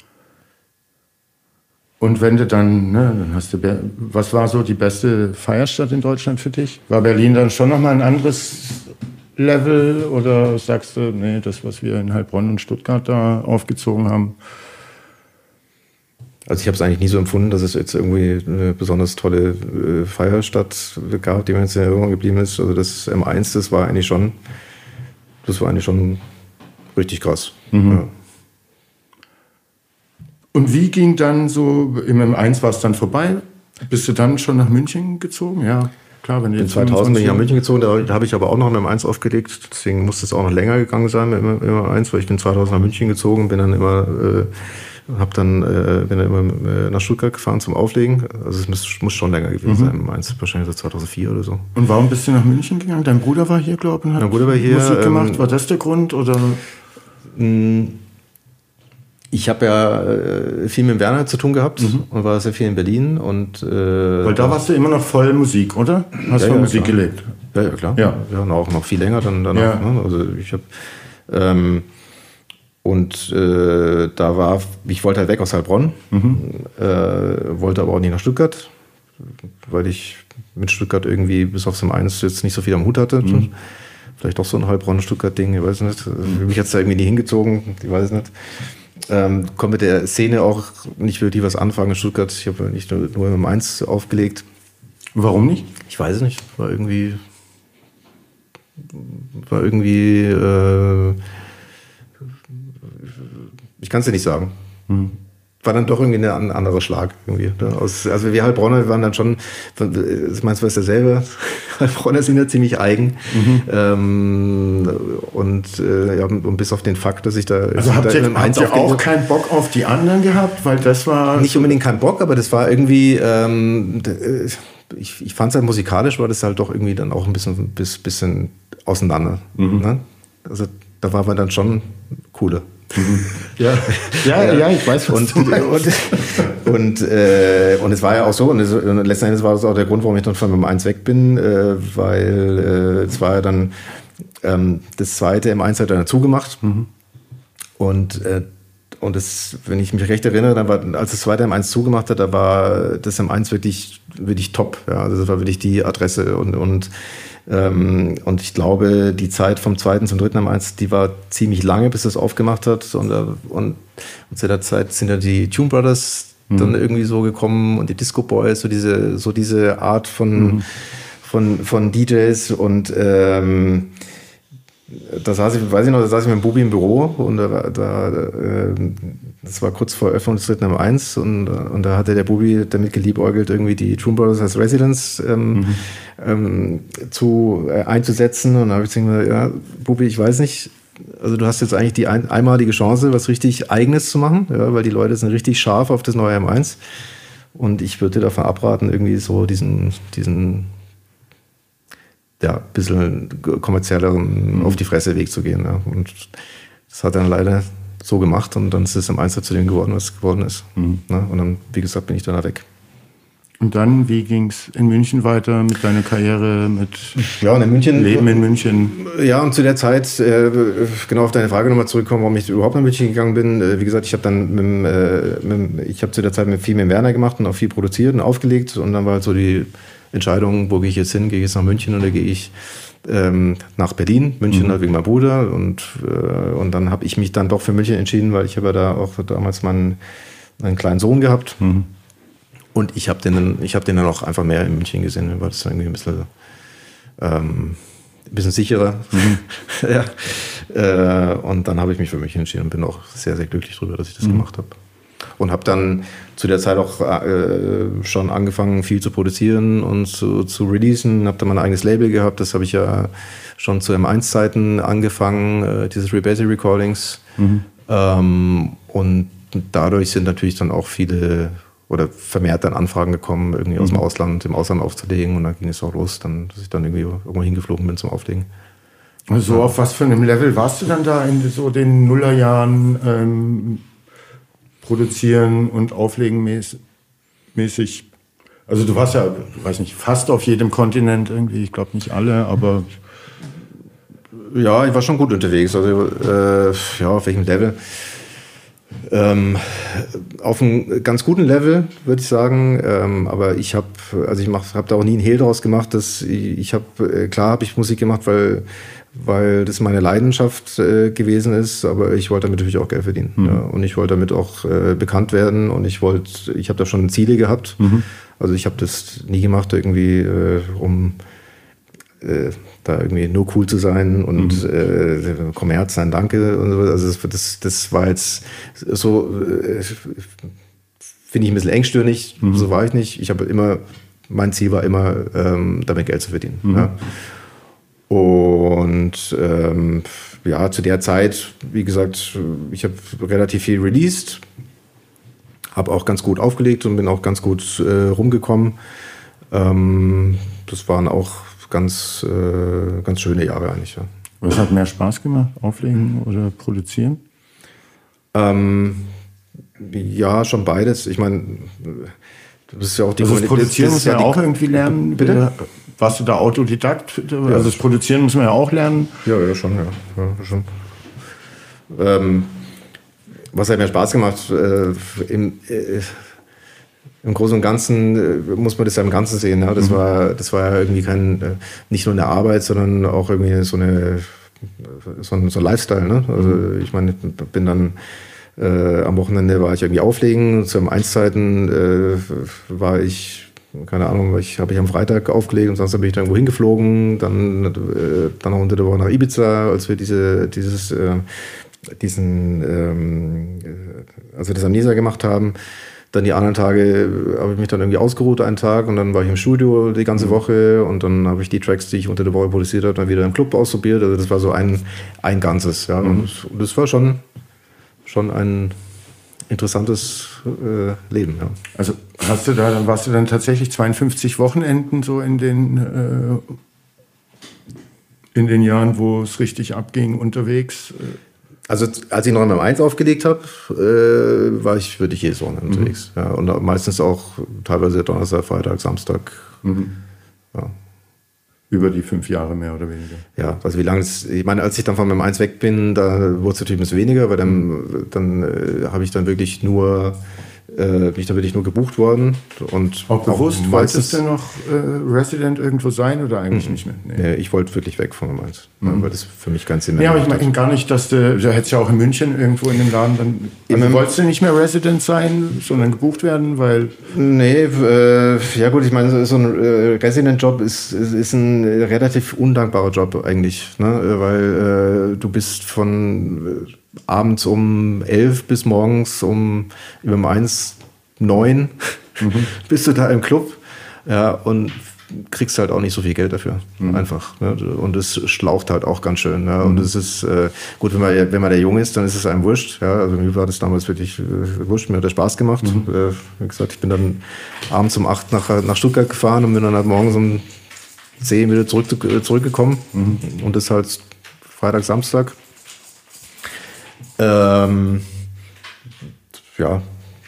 Und wenn du dann, ne, dann hast du, Ber- was war so die beste Feierstadt in Deutschland für dich? War Berlin dann schon nochmal ein anderes Level oder sagst du, nee, das, was wir in Heilbronn und Stuttgart da aufgezogen haben? Also ich habe es eigentlich nie so empfunden, dass es jetzt irgendwie eine besonders tolle äh, Feierstadt gab, die mir jetzt in Erinnerung geblieben ist. Also das M eins, das war eigentlich schon, das war eigentlich schon richtig krass. Mhm. Ja. Und wie ging dann so, im M eins war es dann vorbei? Bist du dann schon nach München gezogen? Ja, klar, wenn du In jetzt zweitausend bin ich nach fünfundzwanzig München gezogen, da, da habe ich aber auch noch im M eins aufgelegt, deswegen musste es auch noch länger gegangen sein mit dem M eins, weil ich bin zweitausend nach München gezogen, bin dann immer, äh, hab dann, äh, bin dann immer äh, nach Stuttgart gefahren zum Auflegen, also es muss, muss schon länger gewesen Mhm. sein, M eins wahrscheinlich so zweitausendvier oder so. Und warum bist du nach München gegangen? Dein Bruder war hier, glaube ich, und hat Mein Bruder war hier, Musik gemacht. ähm, War das der Grund? Oder? Ich habe ja äh, viel mit Werner zu tun gehabt und war sehr viel in Berlin und äh, Weil da warst du immer noch voll Musik, oder? Hast Ja, voll ja, Musik klar. gelebt. Ja, ja, klar. Ja. Ja, und auch noch viel länger dann danach. Ja. Ne? Also ich habe ähm, und äh, da war, ich wollte halt weg aus Heilbronn, äh, wollte aber auch nicht nach Stuttgart, weil ich mit Stuttgart irgendwie bis aufs M eins jetzt nicht so viel am Hut hatte. Vielleicht doch so ein Heilbronn-Stuttgart-Ding, ich weiß nicht. Mich jetzt da irgendwie nie hingezogen, ich weiß nicht. Ähm, konnte mit der Szene auch nicht wirklich was anfangen in Stuttgart. Ich habe nicht nur, nur im M eins aufgelegt. Warum nicht? Ich weiß es nicht, war irgendwie, war irgendwie, äh, ich kann es dir nicht sagen. Hm. War dann doch irgendwie ein anderer Schlag irgendwie. Ne? Aus, also wir Heilbronner, wir waren dann schon, ich meinst du, weißt ja selber, Heilbronner sind ja ziemlich eigen. Mhm. Ähm, und, äh, ja, und bis auf den Fakt, dass ich da... Also habt ihr, habt ihr auch keinen Bock auf die anderen gehabt? Weil das war... Nicht unbedingt keinen Bock, aber das war irgendwie, ähm, d- ich, ich fand es halt musikalisch, war das halt doch irgendwie dann auch ein bisschen, bis, bisschen auseinander. Mhm. Ne? Also da war man dann schon cooler. Ja, ja, ja, ich weiß, was Und, du meinst. und, und, äh, und es war ja auch so, und, es, und letzten Endes war das auch der Grund, warum ich dann von M eins weg bin, äh, weil äh, es war ja dann ähm, das zweite M eins hat dann zugemacht. Mhm. Und, äh, und das, wenn ich mich recht erinnere, dann war, als das zweite M eins zugemacht hat, da war das M eins wirklich, wirklich top. Ja, also das war wirklich die Adresse und, und Ähm, und ich glaube, die Zeit vom zweiten zum dritten M eins, die war ziemlich lange, bis das aufgemacht hat. Und, äh, und, und zu der Zeit sind ja die Tune Brothers mhm. dann irgendwie so gekommen und die Disco Boys, so diese, so diese Art von, mhm. von, von D Js. Und ähm, da saß ich, weiß ich noch, da saß ich mit dem Bubi im Büro und da, da äh, das war kurz vor Öffnung des dritten M eins und, und da hatte der Bubi damit geliebäugelt, irgendwie die Tune Brothers als Residence ähm, mhm. ähm, zu, äh, einzusetzen. Und da habe ich gesagt, ja, Bubi, ich weiß nicht, also du hast jetzt eigentlich die ein, einmalige Chance, was richtig Eigenes zu machen, ja, weil die Leute sind richtig scharf auf das neue M eins. Und ich würde dir davon abraten, irgendwie so diesen, diesen ja, ein bisschen kommerzielleren, mhm. auf die Fresse Weg zu gehen. Ja. Und das hat er dann leider so gemacht und dann ist es im Einzel zu dem geworden, was es geworden ist. Mhm. Ja, und dann, wie gesagt, bin ich dann da weg. Und dann, wie ging es in München weiter mit deiner Karriere, mit ja, und in München, Leben in München? Ja, und zu der Zeit, äh, genau auf deine Frage nochmal zurückkommen, warum ich überhaupt nach München gegangen bin. Äh, wie gesagt, ich habe dann mit, äh, mit, ich habe zu der Zeit mit viel mit Werner gemacht und auch viel produziert und aufgelegt und dann war halt so die Entscheidung, wo gehe ich jetzt hin? Gehe ich jetzt nach München oder gehe ich ähm, nach Berlin? München mhm. halt wegen meinem Bruder. Und, äh, und dann habe ich mich dann doch für München entschieden, weil ich habe ja da auch damals meinen, meinen kleinen Sohn gehabt. Mhm. Und ich habe den, ich hab den dann auch einfach mehr in München gesehen. Dann war das irgendwie ein bisschen, ähm, ein bisschen sicherer. Mhm. ja. äh, und dann habe ich mich für München entschieden und bin auch sehr, sehr glücklich darüber, dass ich das mhm. gemacht habe. Und habe dann zu der Zeit auch äh, schon angefangen, viel zu produzieren und zu, zu releasen. Habe dann mein eigenes Label gehabt. Das habe ich ja schon zu M eins Zeiten angefangen, äh, dieses Rebase Recordings. Mhm. Ähm, und dadurch sind natürlich dann auch viele oder vermehrt dann Anfragen gekommen, irgendwie mhm. aus dem Ausland, im Ausland aufzulegen. Und dann ging es auch los, dann, dass ich dann irgendwie irgendwo hingeflogen bin zum Auflegen. Also ja. Auf was für einem Level warst du dann da in so den Nullerjahren? Ähm produzieren und auflegen mäßig. Also du warst ja, weiß nicht, fast auf jedem Kontinent irgendwie, ich glaube nicht alle, aber... Ja, ich war schon gut unterwegs, also äh, ja, auf welchem Level? Ähm, auf einem ganz guten Level, würde ich sagen, ähm, aber ich habe, also ich habe da auch nie einen Hehl draus gemacht, dass ich, ich habe, klar habe ich Musik gemacht, weil weil das meine Leidenschaft äh, gewesen ist, aber ich wollte damit natürlich auch Geld verdienen. Mhm. Ja, und ich wollte damit auch äh, bekannt werden und ich wollte, ich habe da schon Ziele gehabt. Mhm. Also ich habe das nie gemacht irgendwie, äh, um äh, da irgendwie nur cool zu sein und mhm. äh, Kommerz sein, danke und so. Also das, das, das war jetzt so, äh, finde ich ein bisschen engstirnig, mhm. so war ich nicht. Ich habe immer, mein Ziel war immer, ähm, damit Geld zu verdienen. Mhm. Ja. Und ähm, ja, zu der Zeit, wie gesagt, ich habe relativ viel released, habe auch ganz gut aufgelegt und bin auch ganz gut äh, rumgekommen. Ähm, das waren auch ganz, äh, ganz schöne Jahre eigentlich. Ja. Was hat mehr Spaß gemacht, auflegen oder produzieren? Ähm, ja, schon beides. Ich meine, das ist ja auch die also das Produzieren muss man ja auch irgendwie lernen. Bitte? Warst du da Autodidakt? Also ja. Das Produzieren muss man ja auch lernen. Ja, ja, schon, ja. ja schon. Ähm, was hat mir Spaß gemacht? Äh, im, äh, Im Großen und Ganzen äh, muss man das ja im Ganzen sehen. Ja? Das, mhm. war, das war ja irgendwie kein, äh, nicht nur eine Arbeit, sondern auch irgendwie so eine so ein, so ein Lifestyle. Ne? Also mhm. ich meine, ich bin dann äh, am Wochenende war ich irgendwie auflegen. Zu M eins Zeiten äh, war ich keine Ahnung, ich habe ich am Freitag aufgelegt und sonst bin ich dann irgendwo hingeflogen, dann, äh, dann noch unter der Woche nach Ibiza, als wir diese, dieses, äh, diesen, ähm, als wir das am Nisa gemacht haben. Dann die anderen Tage habe ich mich dann irgendwie ausgeruht, einen Tag, und dann war ich im Studio die ganze Woche und dann habe ich die Tracks, die ich unter der Woche produziert habe, dann wieder im Club ausprobiert. Also das war so ein, ein Ganzes. Ja. Mhm. Und das war schon, schon ein interessantes äh, Leben. Ja. Also hast du da, dann warst du dann tatsächlich zweiundfünfzig Wochenenden so in den äh, in den Jahren, wo es richtig abging, unterwegs? Also als ich noch in M eins aufgelegt habe, äh, war ich wirklich jedes Wochenende mhm. unterwegs. Ja, und meistens auch teilweise Donnerstag, Freitag, Samstag. Mhm. Ja. Über die fünf Jahre mehr oder weniger. Ja, also wie lange es, ich meine, als ich dann von M eins weg bin, da wurde es natürlich ein bisschen weniger, weil dann, dann äh, habe ich dann wirklich nur, äh, bin ich da wirklich nur gebucht worden. Und auch bewusst, wolltest du noch äh, Resident irgendwo sein oder eigentlich mhm. nicht mehr? Nee. Nee, ich wollte wirklich weg von M eins, mhm. weil das für mich ganz Sinn mehr. Ja, aber ich meine gar nicht, dass du, du hättest ja auch in München irgendwo in dem Laden dann, also wolltest du nicht mehr Resident sein, sondern gebucht werden, weil... Nee, äh, ja gut, ich meine, so ein äh, Resident-Job ist, ist, ist ein relativ undankbarer Job eigentlich, ne? Weil äh, du bist von... Äh, abends um elf bis morgens um über eins neun mhm. bist du da im Club, ja, und kriegst halt auch nicht so viel Geld dafür, mhm. einfach. Ne? Und es schlaucht halt auch ganz schön. Ne? Mhm. Und es ist äh, gut, wenn man, wenn man der Jung ist, dann ist es einem wurscht. Ja? Also mir war das damals wirklich äh, wurscht, mir hat das Spaß gemacht. Mhm. Äh, wie gesagt, ich bin dann abends um acht nach, nach Stuttgart gefahren und bin dann halt morgens um zehn wieder zurück, zurückgekommen. Mhm. Und das halt Freitag, Samstag. Ähm, ja.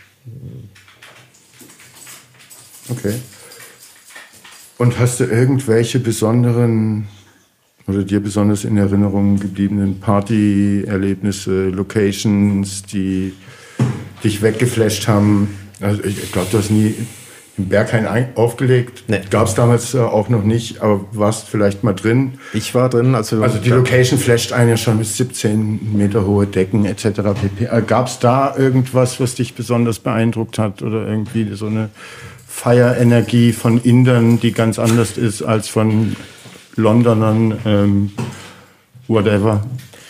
Okay. Und hast du irgendwelche besonderen oder dir besonders in Erinnerung gebliebenen Partyerlebnisse, Locations, die dich weggeflasht haben? Also ich, ich glaube, du hast nie im Berghain aufgelegt. Nee. Gab es damals äh, auch noch nicht, aber warst vielleicht mal drin? Ich war drin. Also, also die Location flasht einen ja schon mit siebzehn Meter hohe Decken et cetera pp. Äh, Gab es da irgendwas, was dich besonders beeindruckt hat oder irgendwie so eine Feierenergie von Indern, die ganz anders ist als von Londonern, ähm, whatever?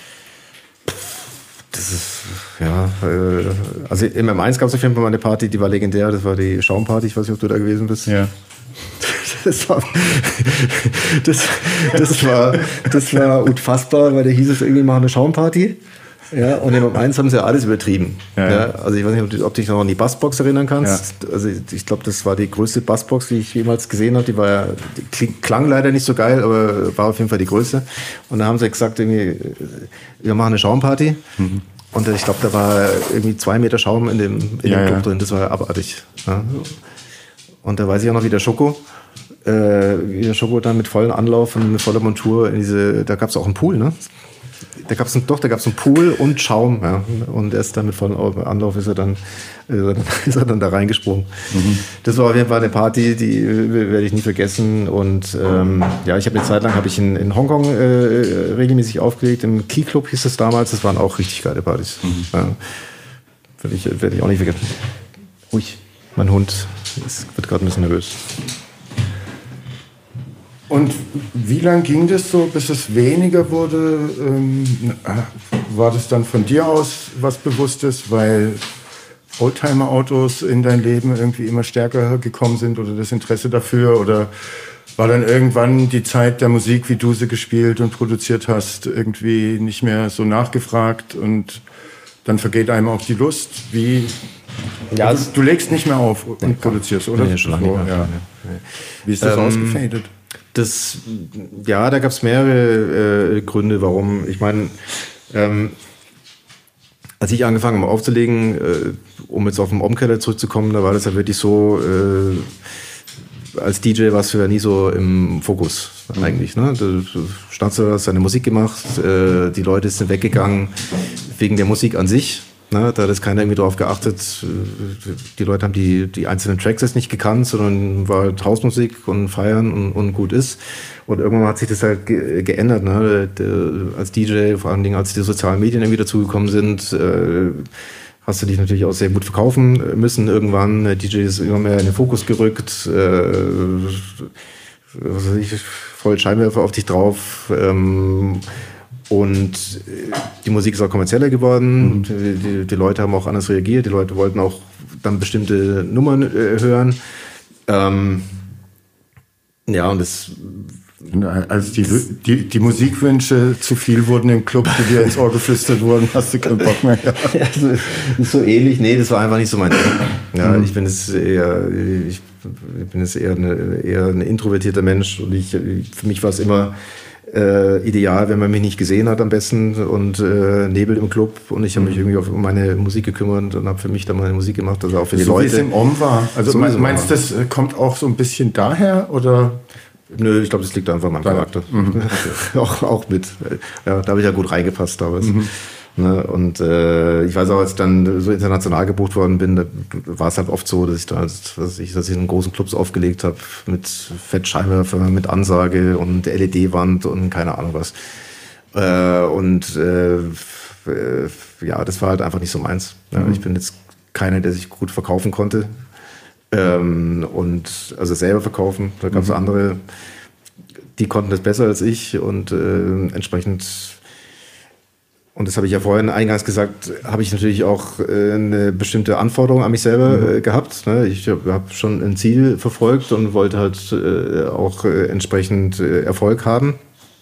Das ist, ja, also im M eins gab es auf jeden Fall mal eine Party, die war legendär, das war die Schaumparty, ich weiß nicht, ob du da gewesen bist. Ja. Das war, das, das war, das war unfassbar, weil da hieß es irgendwie, machen eine Schaumparty. Ja, und im M eins haben sie ja alles übertrieben. Ja, ja. Also ich weiß nicht, ob du, ob du dich noch an die Bassbox erinnern kannst. Ja. Also ich glaube, das war die größte Bassbox, die ich jemals gesehen habe. Die war ja, die klang leider nicht so geil, aber war auf jeden Fall die größte. Und da haben sie gesagt, irgendwie, wir machen eine Schaumparty. Mhm. Und ich glaube, da war irgendwie zwei Meter Schaum in dem, in ja, dem Club ja. drin. Das war abartig. Ja. Und da weiß ich auch noch, wie der Schoko, äh, wie der Schoko dann mit vollem Anlauf und mit voller Montur in diese, da gab es auch einen Pool, ne? Da gab es doch, da gab es einen Pool und Schaum, ja. Und erst dann mit vollem Anlauf ist er dann, ist er dann da reingesprungen. Mhm. Das war auf jeden Fall eine Party, die werde ich nie vergessen. Und ähm, ja, ich habe eine Zeit lang habe ich in, in Hongkong äh, regelmäßig aufgelegt. Im Key Club hieß es damals. Das waren auch richtig geile Partys. Mhm. Ja. Werde ich, werde ich auch nicht vergessen. Ruhig, mein Hund ist, wird gerade ein bisschen nervös. Und wie lang ging das so, bis es weniger wurde? Ähm, war das dann von dir aus was Bewusstes, weil Oldtimer-Autos in dein Leben irgendwie immer stärker gekommen sind oder das Interesse dafür? Oder war dann irgendwann die Zeit der Musik, wie du sie gespielt und produziert hast, irgendwie nicht mehr so nachgefragt und dann vergeht einem auch die Lust? Wie, ja, du, du legst nicht mehr auf und nee, produzierst, oder? Nee, schon lange nicht mehr. Ja. Wie ist das ähm, ausgefadet? Das, ja, da gab es mehrere äh, Gründe, warum. Ich meine, ähm, als ich angefangen habe aufzulegen, äh, um jetzt auf den Omkeller zurückzukommen, da war das ja wirklich so, äh, als D J warst du ja nie so im Fokus eigentlich. Ne? Du, du standst da, hast deine Musik gemacht, äh, die Leute sind weggegangen wegen der Musik an sich. Ne, da hat jetzt keiner irgendwie drauf geachtet. Die Leute haben die, die einzelnen Tracks jetzt nicht gekannt, sondern war halt Hausmusik und Feiern und, und gut ist. Und irgendwann hat sich das halt ge- geändert. Ne? Der, als D J, vor allen Dingen als die sozialen Medien irgendwie dazugekommen sind, äh, hast du dich natürlich auch sehr gut verkaufen müssen irgendwann. Der D J ist immer mehr in den Fokus gerückt. Äh, was weiß ich, voll Scheinwerfer auf dich drauf. Ähm, Und die Musik ist auch kommerzieller geworden. Mhm. Die, die, die Leute haben auch anders reagiert. Die Leute wollten auch dann bestimmte Nummern äh, hören. Ähm, ja, und das... Als die, die, die Musikwünsche zu viel wurden im Club, die dir ins Ohr geflüstert wurden, hast du keinen Bock mehr gehabt. Ja, so, so ähnlich. Nee, das war einfach nicht so mein Ding. Ja, mhm. Ich bin es eher... Ich, ich bin jetzt eher, eine, eher ein introvertierter Mensch. Und ich, für mich war es immer... Äh, ideal, wenn man mich nicht gesehen hat am besten und äh, Nebel im Club und ich habe mich irgendwie auf meine Musik gekümmert und habe für mich dann meine Musik gemacht, also auch für die so Leute. So wie es im Om war. Also so meinst du, das kommt auch so ein bisschen daher oder? Nö, ich glaube, das liegt einfach an meinem Charakter. Mhm. auch, auch mit. Ja, da habe ich ja gut reingepasst damals. Mhm. Ne, und äh, ich weiß auch, als ich dann so international gebucht worden bin, da war es halt oft so, dass ich da, dass ich, dass ich in großen Clubs aufgelegt habe mit Fettscheinwerfer, mit Ansage und L E D-Wand und keine Ahnung was. Äh, und äh, äh, ja, das war halt einfach nicht so meins. Ja, mhm. Ich bin jetzt keiner, der sich gut verkaufen konnte. Ähm, und also selber verkaufen. Da gab es mhm. andere, die konnten das besser als ich und äh, entsprechend. Und das habe ich ja vorhin eingangs gesagt, habe ich natürlich auch äh, eine bestimmte Anforderung an mich selber mhm. äh, gehabt. Ne? Ich habe hab schon ein Ziel verfolgt und wollte halt äh, auch äh, entsprechend äh, Erfolg haben.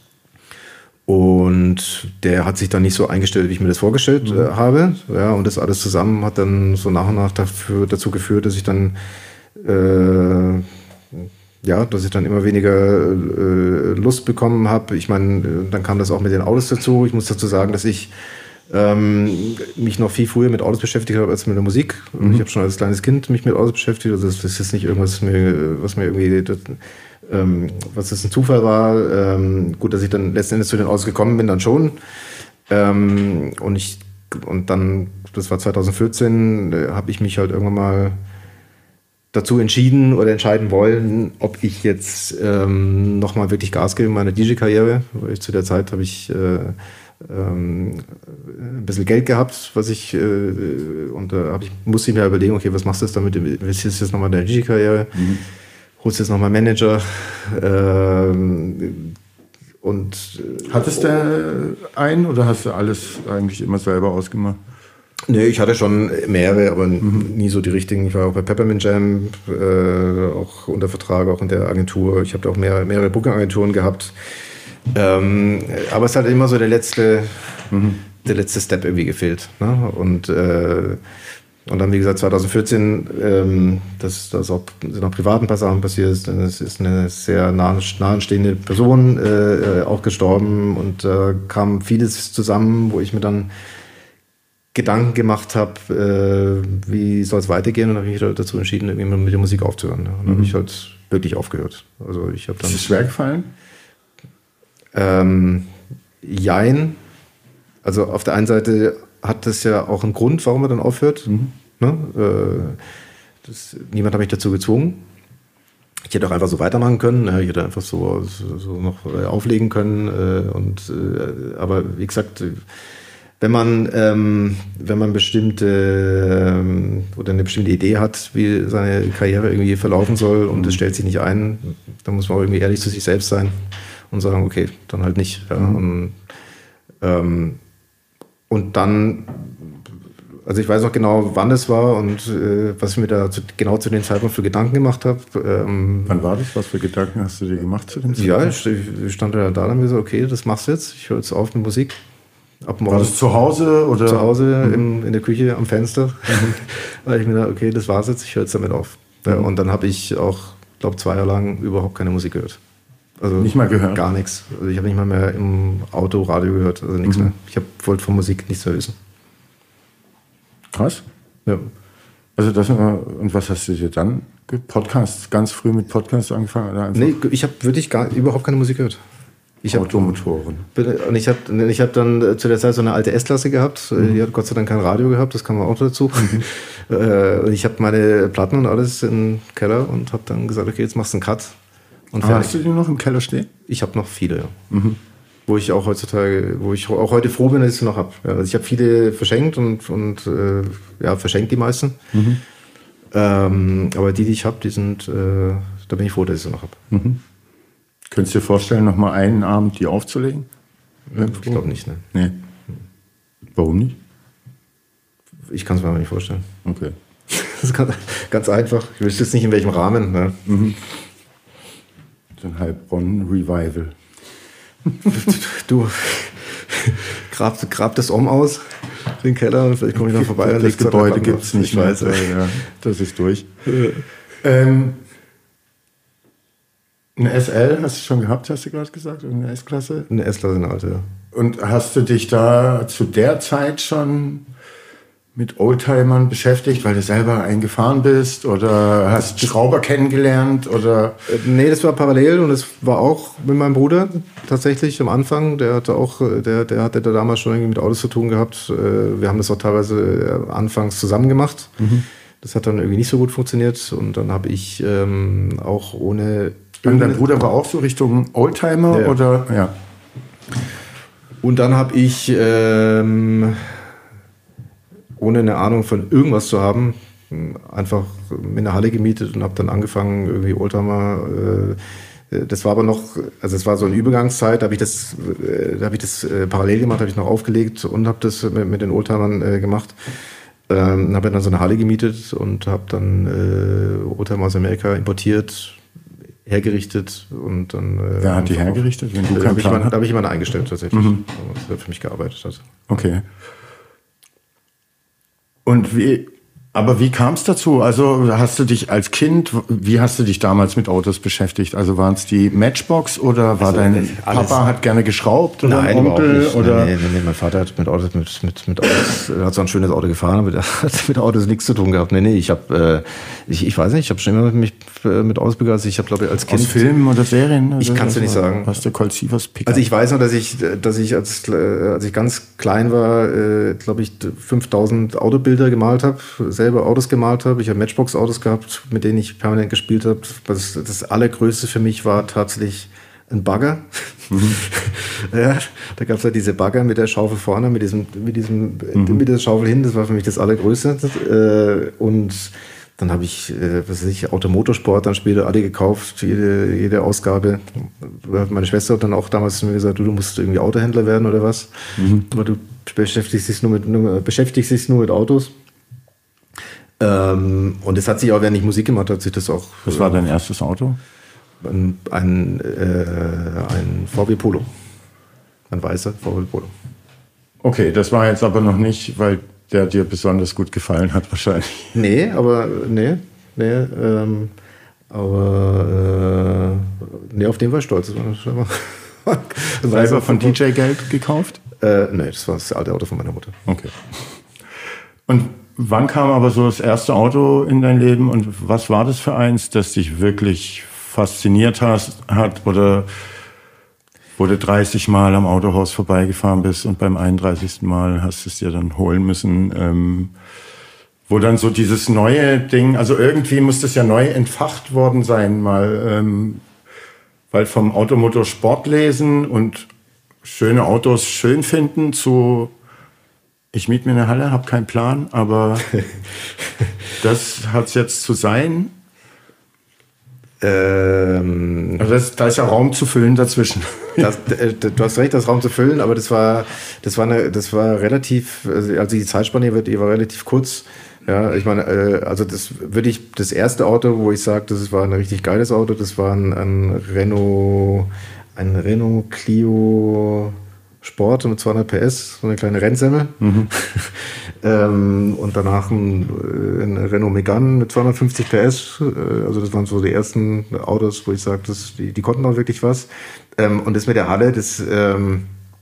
Und der hat sich dann nicht so eingestellt, wie ich mir das vorgestellt mhm. äh, habe. Ja, und das alles zusammen hat dann so nach und nach dafür, dazu geführt, dass ich dann äh, ja, dass ich dann immer weniger äh, Lust bekommen habe. Ich meine, dann kam das auch mit den Autos dazu. Ich muss dazu sagen, dass ich ähm, mich noch viel früher mit Autos beschäftigt habe als mit der Musik. Mhm. Ich habe schon als kleines Kind mich mit Autos beschäftigt. Also das ist jetzt nicht irgendwas, was mir, was mir irgendwie, das, ähm, was das ein Zufall war. Ähm, gut, dass ich dann letzten Endes zu den Autos gekommen bin, dann schon. Ähm, und ich und dann, das war zwanzig vierzehn, äh, habe ich mich halt irgendwann mal dazu entschieden oder entscheiden wollen, ob ich jetzt ähm, nochmal wirklich Gas gebe in meiner D J-Karriere. Weil ich zu der Zeit habe ich äh, ähm, ein bisschen Geld gehabt, was ich äh, und da hab ich, musste ich mir überlegen, okay, was machst du jetzt damit? Investierst du jetzt nochmal in deine D J-Karriere? Mhm. Holst jetzt nochmal Manager? Ähm, und Hattest du einen oder hast du alles eigentlich immer selber ausgemacht? Nee, ich hatte schon mehrere, aber mhm. nie so die richtigen. Ich war auch bei Peppermint Jam, äh, auch unter Vertrag, auch in der Agentur. Ich habe da auch mehr, mehrere Booking-Agenturen gehabt. Ähm, aber es hat immer so der letzte, mhm. der letzte Step irgendwie gefehlt. Ne? Und, äh, und dann, wie gesagt, zwanzig vierzehn, ähm, das, das auch, sind auch privat ein paar Sachen passiert. Es ist eine sehr nah, nahestehende Person äh, auch gestorben und da äh, kam vieles zusammen, wo ich mir dann Gedanken gemacht habe, äh, wie soll es weitergehen, und dann habe ich mich dazu entschieden, irgendwie mit der Musik aufzuhören. Ja. Und dann mhm. habe ich halt wirklich aufgehört. Also ich habe dann. Ist es schwer gefallen? Ähm, jein. Also auf der einen Seite hat das ja auch einen Grund, warum man dann aufhört. Mhm. Ne? Äh, das, niemand hat mich dazu gezwungen. Ich hätte auch einfach so weitermachen können. Ne? Ich hätte einfach so, so, so noch auflegen können. Äh, und, äh, aber wie gesagt, Wenn man, ähm, wenn man bestimmte ähm, oder eine bestimmte Idee hat, wie seine Karriere irgendwie verlaufen soll und es stellt sich nicht ein, dann muss man auch irgendwie ehrlich zu sich selbst sein und sagen, okay, dann halt nicht. Ja. Mhm. Und, ähm, und dann, also ich weiß noch genau, wann es war und äh, was ich mir da zu, genau zu dem Zeitpunkt für Gedanken gemacht habe. Ähm, wann war das? Was für Gedanken hast du dir gemacht zu dem Zeitpunkt? Ja, ich, ich stand da da und mir so, okay, das machst du jetzt. Ich höre jetzt auf mit Musik. Ab morgen. War das zu Hause? Oder? Zu Hause mhm. im, in der Küche am Fenster. Mhm. Weil ich mir dachte, okay, das war's jetzt, ich höre jetzt damit auf. Mhm. Ja, und dann habe ich auch, glaube zwei Jahre lang überhaupt keine Musik gehört. Also nicht mal gehört? Gar nichts. Also ich habe nicht mal mehr im Auto Radio gehört, also nichts mhm. mehr. Ich wollte von Musik nichts mehr wissen. Krass. Ja. Also das, und was hast du dir dann? Podcasts, ganz früh mit Podcasts angefangen? Oder nee, ich habe wirklich gar, überhaupt keine Musik gehört. Ich Automotoren. Und ich habe ich hab dann zu der Zeit so eine alte S-Klasse gehabt. Mhm. Die hat Gott sei Dank kein Radio gehabt, das kam auch dazu. Mhm. Ich habe meine Platten und alles im Keller und habe dann gesagt, okay, jetzt machst du einen Cut. Und Aber hast du die noch im Keller stehen? Ich habe noch viele, ja. Mhm. Wo ich auch heutzutage, wo ich auch heute froh bin, dass ich sie noch habe. Also ich habe viele verschenkt und, und äh, ja, verschenkt die meisten. Mhm. Ähm, aber die, die ich habe, die sind, äh, da bin ich froh, dass ich sie noch habe. Mhm. Könntest du dir vorstellen, noch mal einen Abend die aufzulegen? Irgendwo? Ich glaube nicht, ne? Nee. Warum nicht? Ich kann es mir aber nicht vorstellen. Okay. Das ist ganz, ganz einfach. Ich wüsste jetzt nicht, in welchem Rahmen. Ne? Mhm. So ein Heilbronn-Revival. Du, grab, grab das Om aus, den Keller, und vielleicht komme ich noch vorbei. Das, das Gebäude gibt es nicht mehr. Ja, das ist durch. ähm, Eine S L hast du schon gehabt, hast du gerade gesagt? Eine S-Klasse? Eine S-Klasse, eine alte, ja. Und hast du dich da zu der Zeit schon mit Oldtimern beschäftigt, weil du selber eingefahren bist? Oder hast Schrauber kennengelernt? Oder? Nee, das war parallel und es war auch mit meinem Bruder tatsächlich am Anfang. Der hatte auch, der, der hatte da damals schon irgendwie mit Autos zu tun gehabt. Wir haben das auch teilweise anfangs zusammen gemacht. Mhm. Das hat dann irgendwie nicht so gut funktioniert und dann habe ich ähm, auch ohne... Und dein Bruder war auch so Richtung Oldtimer? Ja. Oder? Ja. Und dann habe ich, ähm, ohne eine Ahnung von irgendwas zu haben, einfach mir eine Halle gemietet und habe dann angefangen, irgendwie Oldtimer. Äh, das war aber noch, also es war so eine Übergangszeit, da habe ich das, äh, da habe ich das äh, parallel gemacht, habe ich noch aufgelegt und habe das mit, mit den Oldtimern äh, gemacht. Ähm, habe dann so eine Halle gemietet und habe dann äh, Oldtimer aus Amerika importiert, hergerichtet und dann... Äh, Wer hat die hergerichtet? Wenn du da habe ich, hab ich jemanden eingestellt tatsächlich, mhm. der für mich gearbeitet hat. Okay. Und wie... Aber wie kam es dazu? Also hast du dich als Kind, wie hast du dich damals mit Autos beschäftigt? Also waren es die Matchbox oder war also dein Papa hat gerne geschraubt oder Nein, Onkel? Nicht. Oder? Nee, nee, nee, mein Vater hat mit Autos, mit, mit, mit Autos, hat so ein schönes Auto gefahren, aber der hat mit Autos nichts zu tun gehabt. Nee, nee, ich habe, äh, ich, ich weiß nicht, ich habe schon immer mich mit Autos begeistert. Ich habe, glaube ich, als Kind... Aus Filmen oder Serien? Oder ich kann es dir nicht sagen. Was der Colt Sievers Pickup? Also ich weiß noch, dass ich, dass ich als, als ich ganz klein war, äh, glaube ich, fünftausend Autobilder gemalt habe, selbst. selber Autos gemalt habe. Ich habe Matchbox-Autos gehabt, mit denen ich permanent gespielt habe. Das, das Allergrößte für mich war tatsächlich ein Bagger. Mhm. Ja, da gab es halt diese Bagger mit der Schaufel vorne, mit diesem, mit diesem, mhm. mit der Schaufel hin. Das war für mich das Allergrößte. Und dann habe ich, was weiß ich, Automotorsport dann später alle gekauft, jede, jede Ausgabe. Meine Schwester hat dann auch damals zu mir gesagt, du, du musst irgendwie Autohändler werden oder was. Mhm. Aber du beschäftigst dich nur mit, nur, beschäftigst dich nur mit Autos. Ähm, und es hat sich auch, während ich Musik gemacht habe, hat sich das auch... Was war dein erstes Auto? Ein, ein, äh, ein V W Polo. Ein weißer V W Polo. Okay, das war jetzt aber noch nicht, weil der dir besonders gut gefallen hat wahrscheinlich. Nee, aber nee, nee, ähm, aber äh, nee, auf den war ich stolz. Das war selber von D J-Geld gekauft? Äh, nee, das war das alte Auto von meiner Mutter. Okay. Und wann kam aber so das erste Auto in dein Leben und was war das für eins, das dich wirklich fasziniert hast, hat oder wo du dreißig Mal am Autohaus vorbeigefahren bist und beim einunddreißigsten Mal hast du es dir dann holen müssen, ähm, wo dann so dieses neue Ding, also irgendwie muss das ja neu entfacht worden sein, mal, ähm, weil vom Automotor Sport lesen und schöne Autos schön finden zu, ich miete mir eine Halle, habe keinen Plan, aber das hat es jetzt zu sein. Ähm, also das, da ist ja Raum zu füllen dazwischen. Das, du hast recht, das Raum zu füllen, aber das war, das war, eine, das war relativ, also die Zeitspanne die war relativ kurz. Ja, ich meine, also das würde ich, das erste Auto, wo ich sage, das war ein richtig geiles Auto, das war ein, ein Renault, ein Renault Clio Sport mit zweihundert P S, so eine kleine Rennsemmel. Mhm. ähm, und danach ein, ein Renault Megane mit zweihundertfünfzig P S. Also das waren so die ersten Autos, wo ich sage, die, die konnten auch wirklich was. Ähm, und das mit der Halle, das, ähm,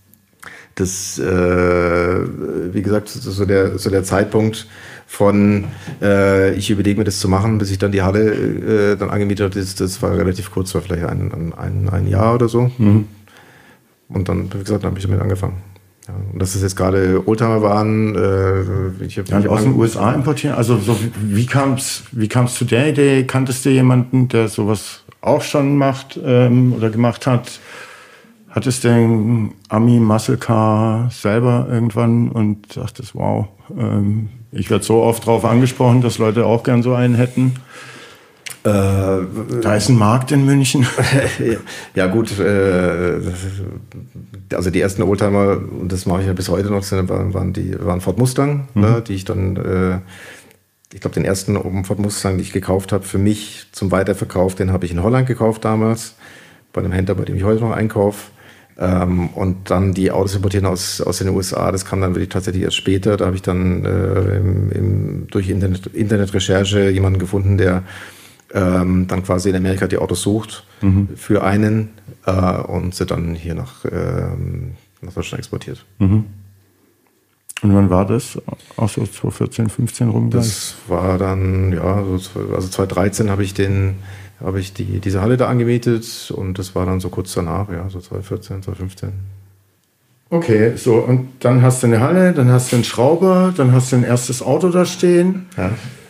das äh, wie gesagt, so der, so der Zeitpunkt von äh, ich überlege mir das zu machen, bis ich dann die Halle äh, dann angemietet habe, das, das war relativ kurz, war vielleicht ein, ein, ein Jahr oder so. Mhm. Und dann, wie gesagt, dann habe ich damit angefangen. Ja, und dass es jetzt gerade Oldtimer waren, äh, ich habe ja, aus den U S A importieren. Also so, wie kam es wie kam's zu der Idee? Kanntest du jemanden, der sowas auch schon macht ähm, oder gemacht hat? Hattest du den Ami Muscle Car selber irgendwann und dachtest, wow, ähm, ich werde so oft drauf angesprochen, dass Leute auch gern so einen hätten? Äh, da ist ein Markt in München. Ja gut, äh, also die ersten Oldtimer, und das mache ich ja bis heute noch, waren, waren die waren Ford Mustang, mhm. ne, die ich dann, äh, ich glaube den ersten Ford Mustang, den ich gekauft habe, für mich zum Weiterverkauf, den habe ich in Holland gekauft damals, bei einem Händler, bei dem ich heute noch einkaufe. Ähm, und dann die Autos importieren aus, aus den U S A, das kam dann wirklich tatsächlich erst später. Da habe ich dann äh, im, im, durch Internet, Internetrecherche jemanden gefunden, der ähm, dann quasi in Amerika die Autos sucht mhm. für einen äh, und sie dann hier nach, ähm, nach Deutschland exportiert. Mhm. Und wann war das? Auch so zweitausendvierzehn, fünfzehn rum? Das war dann, ja, also zweitausenddreizehn habe ich den habe ich die, diese Halle da angemietet und das war dann so kurz danach, ja, so zweitausendvierzehn, zweitausendfünfzehn. Okay, so und dann hast du eine Halle, dann hast du einen Schrauber, dann hast du ein erstes Auto da stehen. Ja.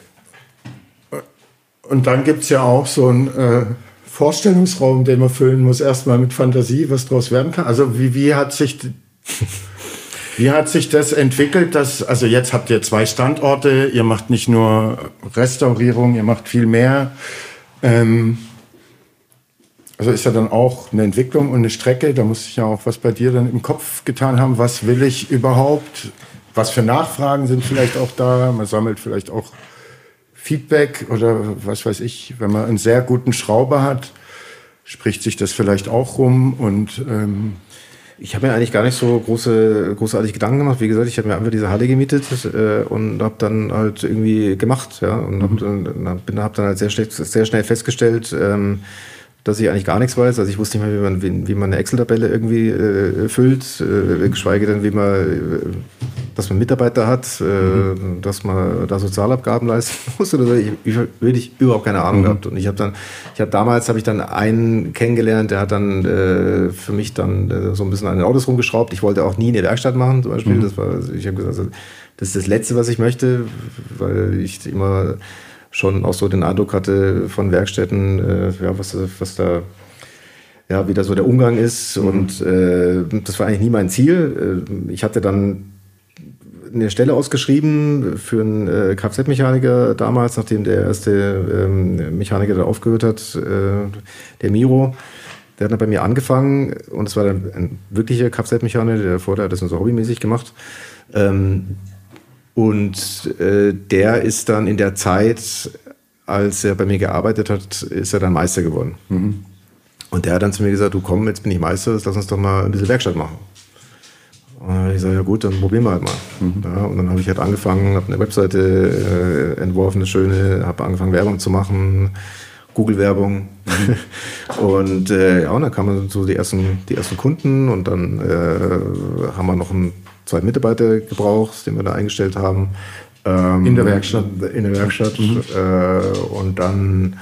Und dann gibt es ja auch so einen äh, Vorstellungsraum, den man füllen muss, erstmal mit Fantasie, was draus werden kann. Also wie, wie hat sich... Wie hat sich das entwickelt? Dass, also jetzt habt ihr zwei Standorte, ihr macht nicht nur Restaurierung, ihr macht viel mehr. Ähm, also ist ja dann auch eine Entwicklung und eine Strecke, da muss ich ja auch was bei dir dann im Kopf getan haben. Was will ich überhaupt? Was für Nachfragen sind vielleicht auch da? Man sammelt vielleicht auch Feedback oder was weiß ich. Wenn man einen sehr guten Schrauber hat, spricht sich das vielleicht auch rum und... Ähm, Ich habe mir eigentlich gar nicht so große, großartig Gedanken gemacht. Wie gesagt, ich habe mir einfach diese Halle gemietet äh, und habe dann halt irgendwie gemacht, ja, und habe dann, bin, hab dann halt sehr, schlecht, sehr schnell festgestellt, ähm, dass ich eigentlich gar nichts weiß. Also ich wusste nicht mehr, wie man, wie, wie man eine Excel-Tabelle irgendwie äh, füllt, äh, geschweige denn, wie man, äh, dass man Mitarbeiter hat, äh, mhm. dass man da Sozialabgaben leisten muss oder so. Ich, ich wirklich überhaupt keine Ahnung mhm. gehabt. Und ich habe dann, ich habe damals habe ich dann einen kennengelernt, der hat dann äh, für mich dann äh, so ein bisschen an den Autos rumgeschraubt. Ich wollte auch nie eine Werkstatt machen, zum Beispiel. Mhm. Das war, ich habe gesagt, also, das ist das Letzte, was ich möchte, weil ich immer schon auch so den Eindruck hatte von Werkstätten, äh, ja, was, was da, ja, wie da so der Umgang ist. Mhm. Und äh, das war eigentlich nie mein Ziel. Ich hatte dann eine Stelle ausgeschrieben für einen äh, Kfz-Mechaniker damals, nachdem der erste ähm, Mechaniker da aufgehört hat, äh, der Miro. Der hat dann bei mir angefangen und es war dann ein wirklicher Kfz-Mechaniker, der vorher hat das nur so hobbymäßig gemacht. Ähm, Und äh, der ist dann in der Zeit, als er bei mir gearbeitet hat, ist er dann Meister geworden. Mhm. Und der hat dann zu mir gesagt, du komm, jetzt bin ich Meister, lass uns doch mal ein bisschen Werkstatt machen. Und ich sage, ja gut, dann probieren wir halt mal. Mhm. Ja, und dann habe ich halt angefangen, habe eine Webseite äh, entworfen, eine schöne, habe angefangen Werbung zu machen, Google-Werbung. Mhm. Und äh, ja, und dann kamen so die ersten, die ersten Kunden und dann äh, haben wir noch einen zwei Mitarbeiter gebraucht, den wir da eingestellt haben. Ähm, in der Werkstatt? In der Werkstatt. Mhm. Äh, und dann,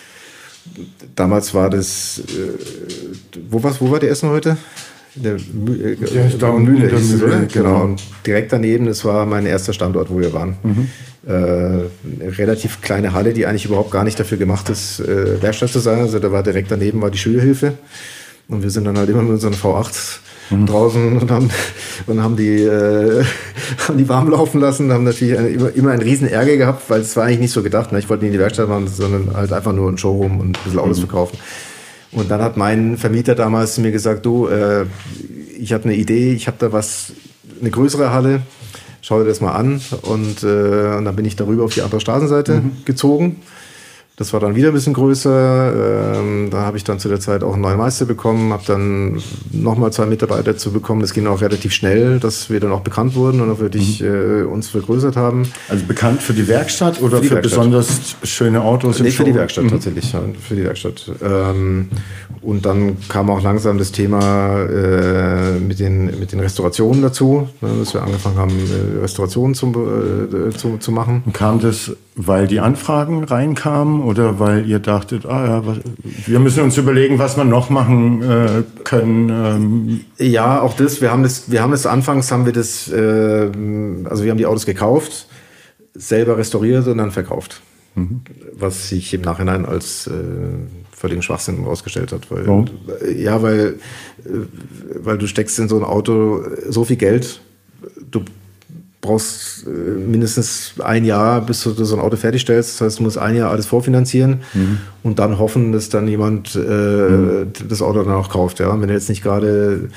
damals war das, äh, wo, was, wo war der Essen heute? Der, äh, ja, da und Mühle, hieß es, Mühle, genau. Und direkt daneben, das war mein erster Standort, wo wir waren. Mhm. Äh, eine relativ kleine Halle, die eigentlich überhaupt gar nicht dafür gemacht ist, äh, Werkstatt zu sein. Also da war direkt daneben war die Schülerhilfe. Und wir sind dann halt immer mit unseren V acht Mhm. draußen und haben, und haben, die, äh, haben die warm laufen lassen, haben natürlich eine, immer, immer einen riesen Ärger gehabt, weil es war eigentlich nicht so gedacht. Ne? Ich wollte nicht in die Werkstatt machen, sondern halt einfach nur ein Showroom und ein bisschen Autos mhm. verkaufen. Und dann hat mein Vermieter damals zu mir gesagt, du, äh, ich habe eine Idee, ich habe da was, eine größere Halle, schau dir das mal an. Und, äh, und dann bin ich darüber auf die andere Straßenseite mhm. gezogen. Das war dann wieder ein bisschen größer. Ähm, da habe ich dann zu der Zeit auch einen neuen Meister bekommen, habe dann nochmal zwei Mitarbeiter dazu bekommen. Das ging auch relativ schnell, dass wir dann auch bekannt wurden und auch wirklich mhm. äh, uns vergrößert haben. Also bekannt für die Werkstatt oder für, die für Werkstatt. Besonders schöne Autos? Nee, für die Werkstatt mhm. tatsächlich. Ja, für die Werkstatt. Ähm, und dann kam auch langsam das Thema äh, mit, den, mit den Restaurationen dazu, ne, dass wir angefangen haben, Restaurationen zu, äh, zu, zu machen. Und kam das, weil die Anfragen reinkamen? Oder weil ihr dachtet, ah ja, was, wir müssen uns überlegen, was wir noch machen äh, können? Ähm. Ja, auch das. Wir haben das, wir haben das anfangs haben wir das, äh, also wir haben die Autos gekauft, selber restauriert und dann verkauft. Mhm. Was sich im Nachhinein als äh, völligen Schwachsinn herausgestellt hat. Weil, oh. Ja, weil, äh, weil du steckst in so ein Auto so viel Geld, du brauchst äh, mindestens ein Jahr, bis du so ein Auto fertigstellst. Das heißt, du musst ein Jahr alles vorfinanzieren mhm. und dann hoffen, dass dann jemand äh, mhm. das Auto dann auch kauft. Ja? Wenn du jetzt nicht gerade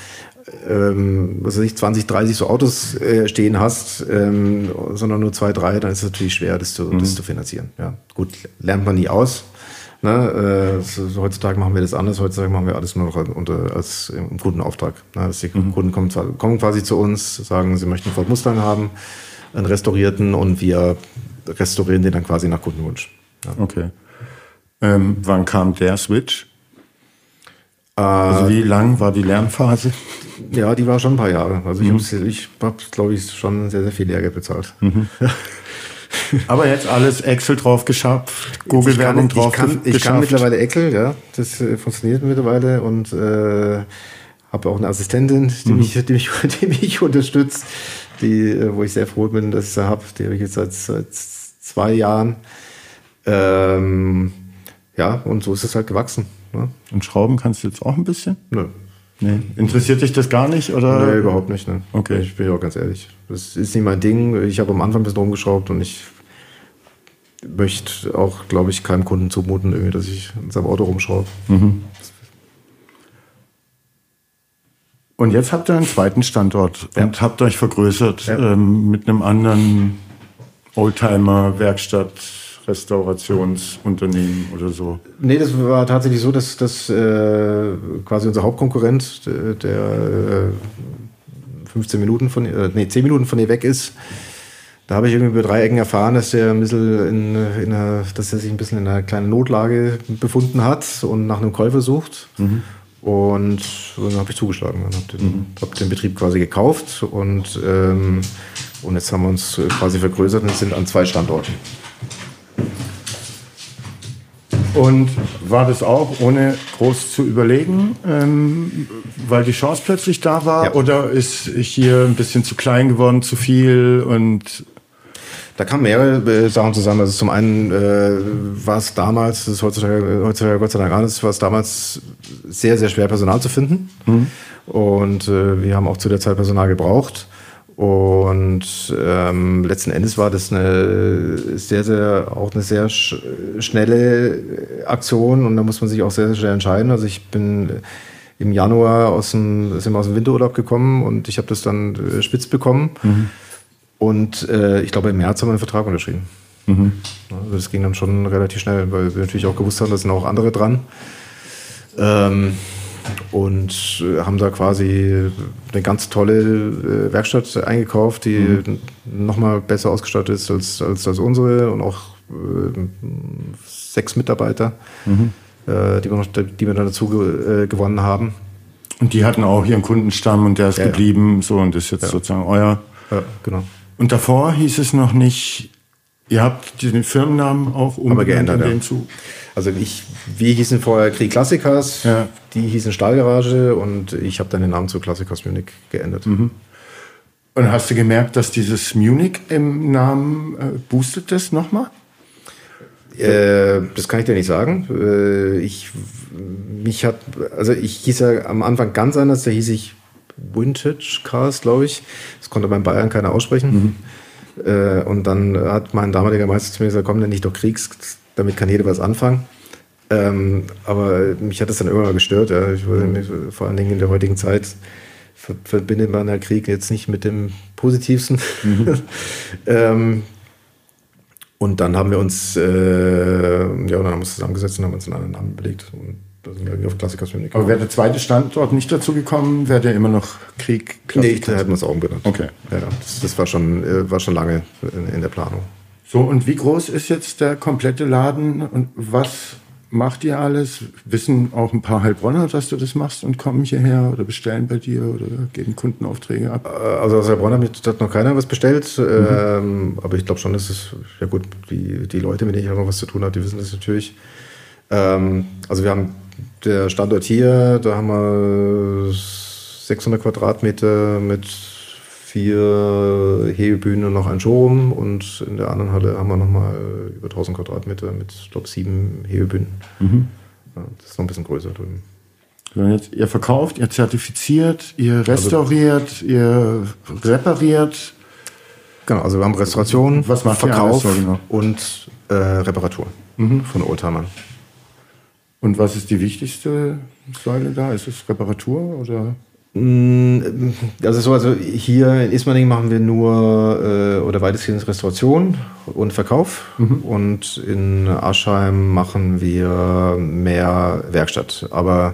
ähm, was weiß ich, zwanzig, dreißig so Autos äh, stehen hast, ähm, sondern nur zwei, drei, dann ist es natürlich schwer, das zu, mhm. das zu finanzieren. Ja? Gut, lernt man nie aus. Ne, äh, so, so heutzutage machen wir das anders. Heutzutage machen wir alles nur noch unter, als im Kundenauftrag. Ne, dass die mhm. Kunden kommen, kommen quasi zu uns, sagen, sie möchten einen Ford Mustang haben, einen restaurierten, und wir restaurieren den dann quasi nach Kundenwunsch. Ja. Okay. Ähm, wann kam der Switch? Äh, also wie lang war die Lernphase? Ja, die war schon ein paar Jahre. Also mhm. ich habe, ich hab, glaube ich, schon sehr, sehr viel Lehrgeld bezahlt. Mhm. Aber jetzt alles Excel drauf geschafft, Google-Werbung drauf ich kann, ich geschafft. Ich kann mittlerweile Excel, ja, das äh, funktioniert mittlerweile, und äh, habe auch eine Assistentin, die, mhm. mich, die, mich, die mich unterstützt, die, äh, wo ich sehr froh bin, dass ich sie habe. Die habe ich jetzt seit, seit zwei Jahren. Ähm, ja, und so ist es halt gewachsen. Ne? Und Schrauben kannst du jetzt auch ein bisschen? Nö. Nee. Interessiert dich das gar nicht? Oder? Nee, überhaupt nicht. Ne? Okay. Ich bin ja auch ganz ehrlich. Das ist nicht mein Ding. Ich habe am Anfang ein bisschen rumgeschraubt, und ich möchte auch, glaube ich, keinem Kunden zumuten, irgendwie, dass ich in seinem Auto rumschraube. Mhm. Und jetzt habt ihr einen zweiten Standort ja. und habt euch vergrößert ja. ähm, mit einem anderen Oldtimer, Werkstatt, Restaurationsunternehmen oder so? Nee, das war tatsächlich so, dass, dass äh, quasi unser Hauptkonkurrent, der, der äh, fünfzehn Minuten von, äh, nee, zehn Minuten von hier weg ist, da habe ich irgendwie über drei Ecken erfahren, dass der ein bisschen in, in einer, dass er sich ein bisschen in einer kleinen Notlage befunden hat und nach einem Käufer sucht. Mhm. Und dann habe ich zugeschlagen. Dann habe den, mhm. hab den Betrieb quasi gekauft und, ähm, und jetzt haben wir uns quasi vergrößert und sind an zwei Standorten. Und war das auch ohne groß zu überlegen, ähm, weil die Chance plötzlich da war? Ja. Oder ist hier ein bisschen zu klein geworden, zu viel? Und da kamen mehrere äh, Sachen zusammen. Also zum einen äh, war es damals, das ist heutzutage, heutzutage Gott sei Dank anders, war es damals sehr, sehr schwer, Personal zu finden. Mhm. Und äh, wir haben auch zu der Zeit Personal gebraucht. Und ähm, letzten Endes war das eine sehr, sehr, auch eine sehr sch- schnelle Aktion und da muss man sich auch sehr, sehr schnell entscheiden. Also ich bin im Januar aus dem, sind wir aus dem Winterurlaub gekommen und ich habe das dann äh, spitz bekommen. Mhm. Und äh, ich glaube, im März haben wir einen Vertrag unterschrieben. Mhm. Also das ging dann schon relativ schnell, weil wir natürlich auch gewusst haben, da sind auch andere dran. Ähm, und haben da quasi eine ganz tolle Werkstatt eingekauft, die mhm. nochmal besser ausgestattet ist als, als, als unsere und auch äh, sechs Mitarbeiter, mhm. äh, die, wir noch, die wir dann dazu äh, gewonnen haben. Und die hatten auch ihren Kundenstamm und der ist ja, geblieben, ja. so und ist jetzt ja. sozusagen euer. Ja, genau. Und davor hieß es noch nicht, ihr habt den Firmennamen auch umbenannt in dem ja. Zug? Also ich, wir hießen vorher Krieg Klassikers, ja. die hießen Stahlgarage und ich habe dann den Namen zu Klassikers Munich geändert. Mhm. Und hast du gemerkt, dass dieses Munich im Namen äh, boostet das nochmal? Äh, das kann ich dir nicht sagen. Äh, ich, mich hat, also ich hieß ja am Anfang ganz anders, da hieß ich Vintage Cars, glaube ich. Das konnte beim Bayern keiner aussprechen. Mhm. Äh, und dann hat mein damaliger Meister zu mir gesagt, komm, nenn dich doch Kriegs, damit kann jeder was anfangen. Ähm, aber mich hat das dann irgendwann mal gestört. Ja. Ich würde mich, vor allen Dingen in der heutigen Zeit ver- verbindet man der Krieg jetzt nicht mit dem Positivsten. Mhm. ähm, und dann haben wir uns, äh, ja, dann haben wir uns zusammengesetzt und haben uns einen anderen Namen belegt. Und da sind wir auf Klassikers Munich. Aber wäre der zweite Standort nicht dazu gekommen, wäre der immer noch Krieg? Nee, da hätten wir es auch umbenannt. Okay. Ja, das, das war, schon, war schon lange in, in der Planung. So, und wie groß ist jetzt der komplette Laden und was macht ihr alles? Wissen auch ein paar Heilbronner, dass du das machst und kommen hierher oder bestellen bei dir oder geben Kundenaufträge ab? Also aus Heilbronn hat noch keiner was bestellt, mhm. ähm, aber ich glaube schon, dass es, ja gut, die, die Leute, mit denen ich auch noch was zu tun habe, die wissen das natürlich. Ähm, also wir haben der Standort hier, da haben wir sechshundert Quadratmeter mit vier Hebebühnen und noch ein Showroom und in der anderen Halle haben wir nochmal über tausend Quadratmeter mit, ich glaube, sieben Hebebühnen. Mhm. Ja, das ist noch ein bisschen größer drüben. So, jetzt, ihr verkauft, ihr zertifiziert, ihr restauriert, also, ihr repariert. Genau, also wir haben Restauration, was macht Verkauf ihr alles so genau? und äh, Reparatur mhm. von Oldtimern. Und was ist die wichtigste Säule da? Ist es Reparatur oder? Also so, also hier in Ismaning machen wir nur äh, oder weitestgehend Restauration und Verkauf mhm. und in Aschheim machen wir mehr Werkstatt. Aber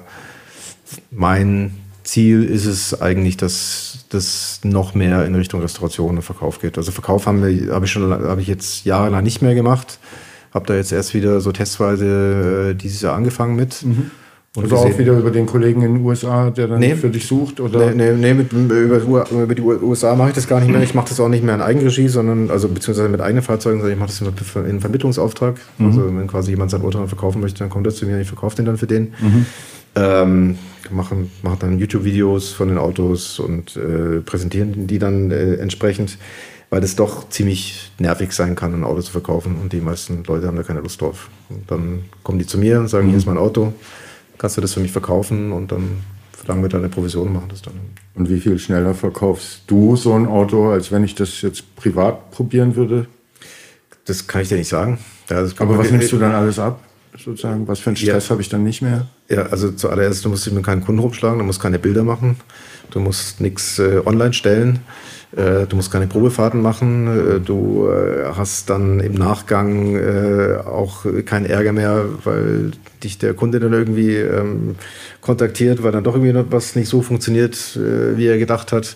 mein Ziel ist es eigentlich, dass das noch mehr in Richtung Restauration und Verkauf geht. Also Verkauf haben wir, habe ich schon, habe ich jetzt jahrelang nicht mehr gemacht. Habe da jetzt erst wieder so testweise äh, dieses Jahr angefangen mit. Mhm. Und also auch wieder über den Kollegen in den U S A, der dann nee, für dich sucht? Oder? Nee, nee, nee mit, über, über die U S A mache ich das gar nicht mehr. Ich mache das auch nicht mehr in Eigenregie, sondern also beziehungsweise mit eigenen Fahrzeugen, sondern ich mache das in einem Vermittlungsauftrag. Mhm. Also wenn quasi jemand sein Auto verkaufen möchte, dann kommt er zu mir und ich verkaufe den dann für den. Mhm. Ähm, machen, machen dann YouTube-Videos von den Autos und äh, präsentieren die dann äh, entsprechend, weil das doch ziemlich nervig sein kann, ein Auto zu verkaufen und die meisten Leute haben da keine Lust drauf. Und dann kommen die zu mir und sagen, mhm. hier ist mein Auto. Kannst du das für mich verkaufen und dann verlangen wir da eine Provision und machen das dann. Und wie viel schneller verkaufst du so ein Auto, als wenn ich das jetzt privat probieren würde? Das kann ich dir nicht sagen. Ja, aber was nimmst du dann alles ab? Sozusagen, was für einen Stress ja. habe ich dann nicht mehr? Ja, also zuallererst, du musst dich mit keinen Kunden rumschlagen, du musst keine Bilder machen, du musst nichts äh, online stellen. Du musst keine Probefahrten machen, du hast dann im Nachgang auch keinen Ärger mehr, weil dich der Kunde dann irgendwie ähm, kontaktiert, weil dann doch irgendwie was nicht so funktioniert, wie er gedacht hat.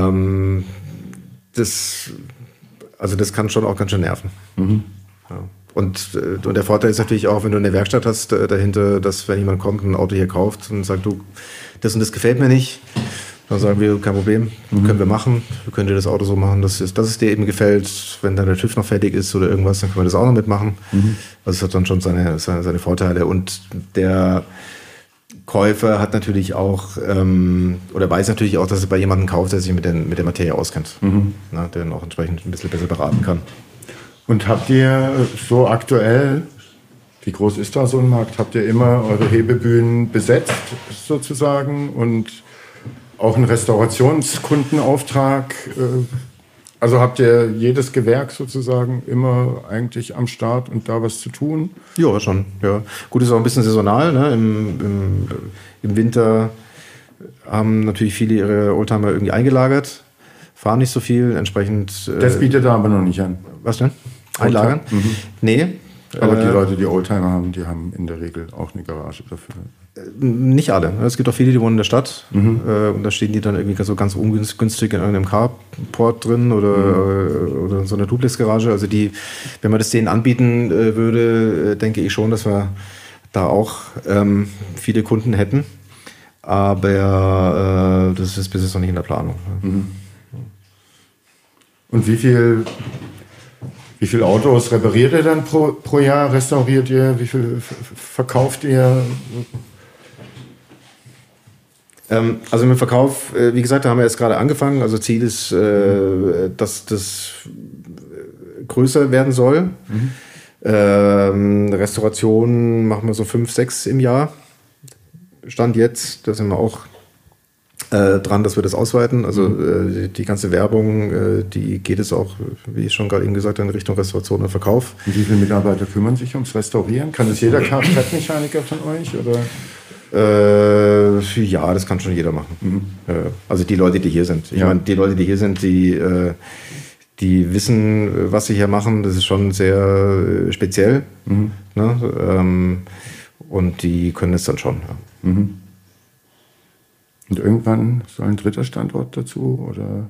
Ähm, das, also das kann schon auch ganz schön nerven. Mhm. Ja. Und, und der Vorteil ist natürlich auch, wenn du eine Werkstatt hast äh, dahinter, dass wenn jemand kommt und ein Auto hier kauft und sagt, du, das und das gefällt mir nicht, dann sagen wir, kein Problem, mhm. können wir machen. Wir können dir das Auto so machen, dass es, dass es dir eben gefällt. Wenn dann der TÜV noch fertig ist oder irgendwas, dann können wir das auch noch mitmachen. Mhm. Also es hat dann schon seine, seine, seine Vorteile. Und der Käufer hat natürlich auch, ähm, oder weiß natürlich auch, dass er bei jemandem kauft, der sich mit, den, mit der Materie auskennt. Mhm. Na, der dann auch entsprechend ein bisschen besser beraten kann. Und habt ihr so aktuell, wie groß ist da so ein Markt, habt ihr immer eure Hebebühnen besetzt sozusagen und auch einen Restaurationskundenauftrag? Also habt ihr jedes Gewerk sozusagen immer eigentlich am Start und da was zu tun? Ja, schon. Ja. Gut, ist auch ein bisschen saisonal. Ne? Im, im, Im Winter haben natürlich viele ihre Oldtimer irgendwie eingelagert, fahren nicht so viel, entsprechend... Das äh, bietet er aber noch nicht an. Was denn? Einlagern? Mhm. Nee. Aber äh, die Leute, die Oldtimer haben, die haben in der Regel auch eine Garage dafür. Nicht alle. Es gibt auch viele, die wohnen in der Stadt. Mhm. Äh, und da stehen die dann irgendwie so ganz ungünstig in irgendeinem Carport drin oder, mhm. oder in so einer Duplex-Garage. Also die, wenn man das denen anbieten äh, würde, äh, denke ich schon, dass wir da auch ähm, viele Kunden hätten. Aber äh, das ist bis jetzt noch nicht in der Planung. Mhm. Und wie viel... Wie viele Autos repariert ihr dann pro, pro Jahr, restauriert ihr, wie viel verkauft ihr? Ähm, also mit dem Verkauf, äh, wie gesagt, da haben wir jetzt gerade angefangen. Also Ziel ist, äh, dass das größer werden soll. Mhm. Ähm, Restauration machen wir so fünf, sechs im Jahr. Stand jetzt, da sind wir auch Äh, dran, dass wir das ausweiten. Also äh, die, die ganze Werbung, äh, die geht es auch, wie ich schon gerade eben gesagt habe, in Richtung Restauration und Verkauf. Und wie viele Mitarbeiter kümmern sich ums Restaurieren? Kann das jeder Kfz-Mechaniker von euch? Oder? Äh, ja, das kann schon jeder machen. Mhm. Äh, also die Leute, die hier sind. Ich ja. meine, die Leute, die hier sind, die, äh, die wissen, was sie hier machen. Das ist schon sehr äh, speziell. Mhm. Ne? Ähm, und die können es dann schon. Ja. Mhm. Und irgendwann soll ein dritter Standort dazu? Oder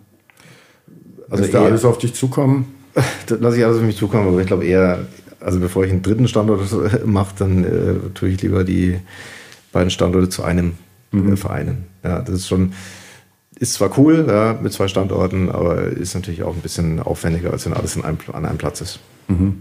also lässt da alles auf dich zukommen? Das lasse ich alles auf mich zukommen, aber ich glaube eher, also bevor ich einen dritten Standort mache, dann äh, tue ich lieber die beiden Standorte zu einem mhm. äh, vereinen. Ja, das ist schon, ist zwar cool, ja, mit zwei Standorten, aber ist natürlich auch ein bisschen aufwendiger, als wenn alles in einem, an einem Platz ist. Mhm.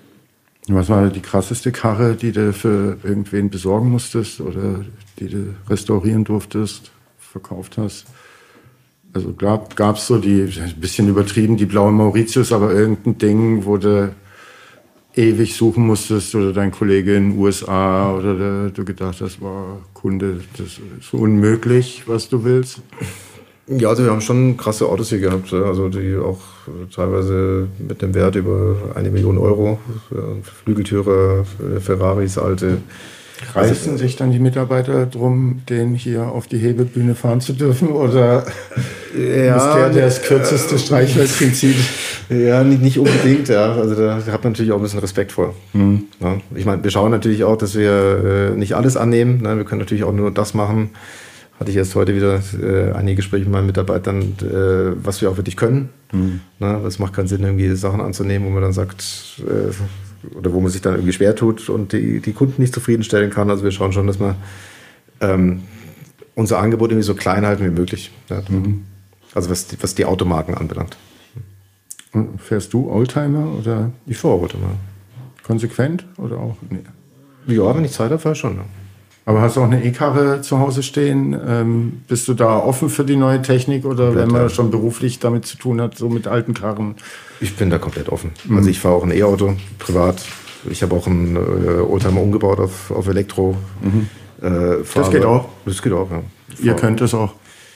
Was war die krasseste Karre, die du für irgendwen besorgen musstest oder die du restaurieren durftest, verkauft hast? Also gab es so die, ein bisschen übertrieben, die blaue Mauritius, aber irgendein Ding, wo du ewig suchen musstest oder dein Kollege in den U S A oder der, du gedacht hast, wow, Kunde, das ist unmöglich, was du willst? Ja, also wir haben schon krasse Autos hier gehabt, also die auch teilweise mit dem Wert über eine Million Euro, Flügeltüre, Ferraris, alte. Reißen sich dann die Mitarbeiter drum, den hier auf die Hebebühne fahren zu dürfen? Oder ja, ist der, der das kürzeste Streichhölzchen zieht? Ja, nicht, nicht unbedingt. Ja. Also da hat man natürlich auch ein bisschen Respekt vor. Mhm. Ja. Ich meine, wir schauen natürlich auch, dass wir äh, nicht alles annehmen. Ne? Wir können natürlich auch nur das machen. Hatte ich erst heute wieder äh, einige Gespräche mit meinen Mitarbeitern, äh, was wir auch wirklich können. Mhm. Ne? Es macht keinen Sinn, irgendwie Sachen anzunehmen, wo man dann sagt, äh, oder wo man sich dann irgendwie schwer tut und die, die Kunden nicht zufriedenstellen kann. Also wir schauen schon, dass wir ähm, unser Angebot irgendwie so klein halten wie möglich. Ja. Mhm. Also was die, was die Automarken anbelangt. Und fährst du Oldtimer oder? Ich fahre Oldtimer. Konsequent oder auch? Nee. Ja, wenn ich Zeit habe, fahre ich schon. Ja. Aber hast du auch eine E-Karre zu Hause stehen? Ähm, bist du da offen für die neue Technik oder komplett, wenn man ja. schon beruflich damit zu tun hat, so mit alten Karren? Ich bin da komplett offen. Mhm. Also ich fahre auch ein E-Auto privat. Ich habe auch einen äh, Oldtimer umgebaut auf, auf Elektro. Mhm. Äh, das geht auch? Das geht auch, ja. Ihr könnt das auch?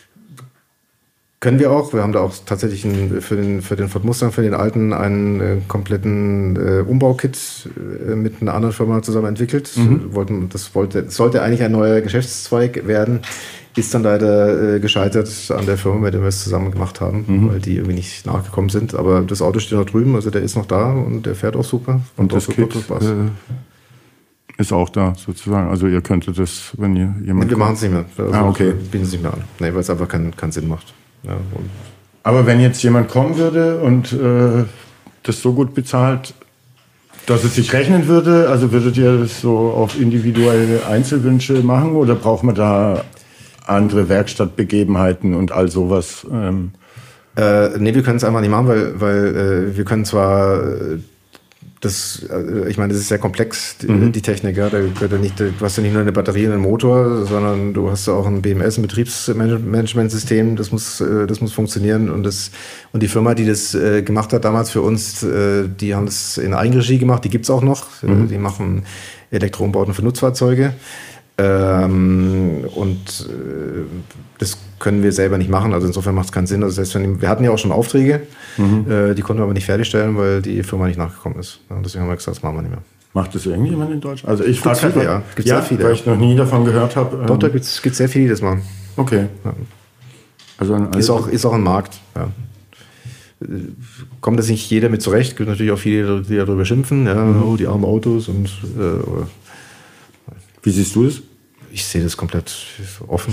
Können wir auch. Wir haben da auch tatsächlich einen, für, den, für den Ford Mustang, für den alten, einen äh, kompletten äh, Umbaukit äh, mit einer anderen Firma zusammen entwickelt. Mhm. Wollten, das wollte, das sollte eigentlich ein neuer Geschäftszweig werden. Ist dann leider äh, gescheitert an der Firma, mit der wir es zusammen gemacht haben, mhm. weil die irgendwie nicht nachgekommen sind. Aber das Auto steht noch drüben, also der ist noch da und der fährt auch super. Und, und das Kit äh, ist auch da sozusagen. Also ihr könntet das, wenn ihr jemand... Nee, wir machen es nicht mehr. Also ah, okay. Bieten es nicht mehr an. Nee, weil es einfach keinen keinen Sinn macht. Ja, aber wenn jetzt jemand kommen würde und äh, das so gut bezahlt, Dass es sich rechnen würde, also würdet ihr das so auf individuelle Einzelwünsche machen oder braucht man da andere Werkstattbegebenheiten und all sowas? Ähm? Äh, nee, wir können es einfach nicht machen, weil, weil äh, wir können zwar äh, das, äh, ich meine, das ist sehr komplex, die, mhm. die Technik, ja. Da gehört ja nicht, du hast ja nicht nur eine Batterie und einen Motor, sondern du hast ja auch ein B M S, ein Betriebsmanagementsystem, das muss, äh, das muss funktionieren und das, und die Firma, die das äh, gemacht hat damals für uns, äh, die haben das in Eigenregie gemacht, die gibt's auch noch, mhm. die machen Elektroumbauten für Nutzfahrzeuge. Ähm, und äh, das können wir selber nicht machen, also insofern macht es keinen Sinn. Also selbst wenn, wir hatten ja auch schon Aufträge, mhm. äh, die konnten wir aber nicht fertigstellen, weil die Firma nicht nachgekommen ist. Und deswegen haben wir gesagt, das machen wir nicht mehr. Macht das irgendjemand in Deutschland? Also ich frage viele, ja. Gibt's ja, sehr viele, weil ich noch nie davon gehört habe. Doch, da gibt es sehr viele, die das machen. Okay. Ja. Also ist, auch, ist auch ein Markt, ja. Kommt das nicht jeder mit zurecht? Es gibt natürlich auch viele, die darüber schimpfen, ja, mhm. oh, die armen Autos und äh, wie siehst du das? Ich sehe das komplett offen.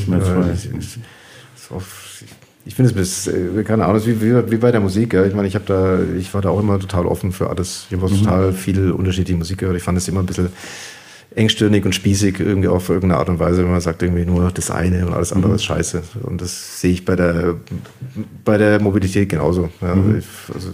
Ich finde es, keine Ahnung, wie, wie, wie bei der Musik. Ja. Ich meine, ich habe da, ich war da auch immer total offen für alles. Ich habe mhm. total viel unterschiedliche Musik gehört. Ich fand es immer ein bisschen engstirnig und spießig irgendwie auf irgendeine Art und Weise, wenn man sagt irgendwie nur das eine und alles andere mhm. ist scheiße. Und das sehe ich bei der, bei der Mobilität genauso. Ja. Mhm. Also,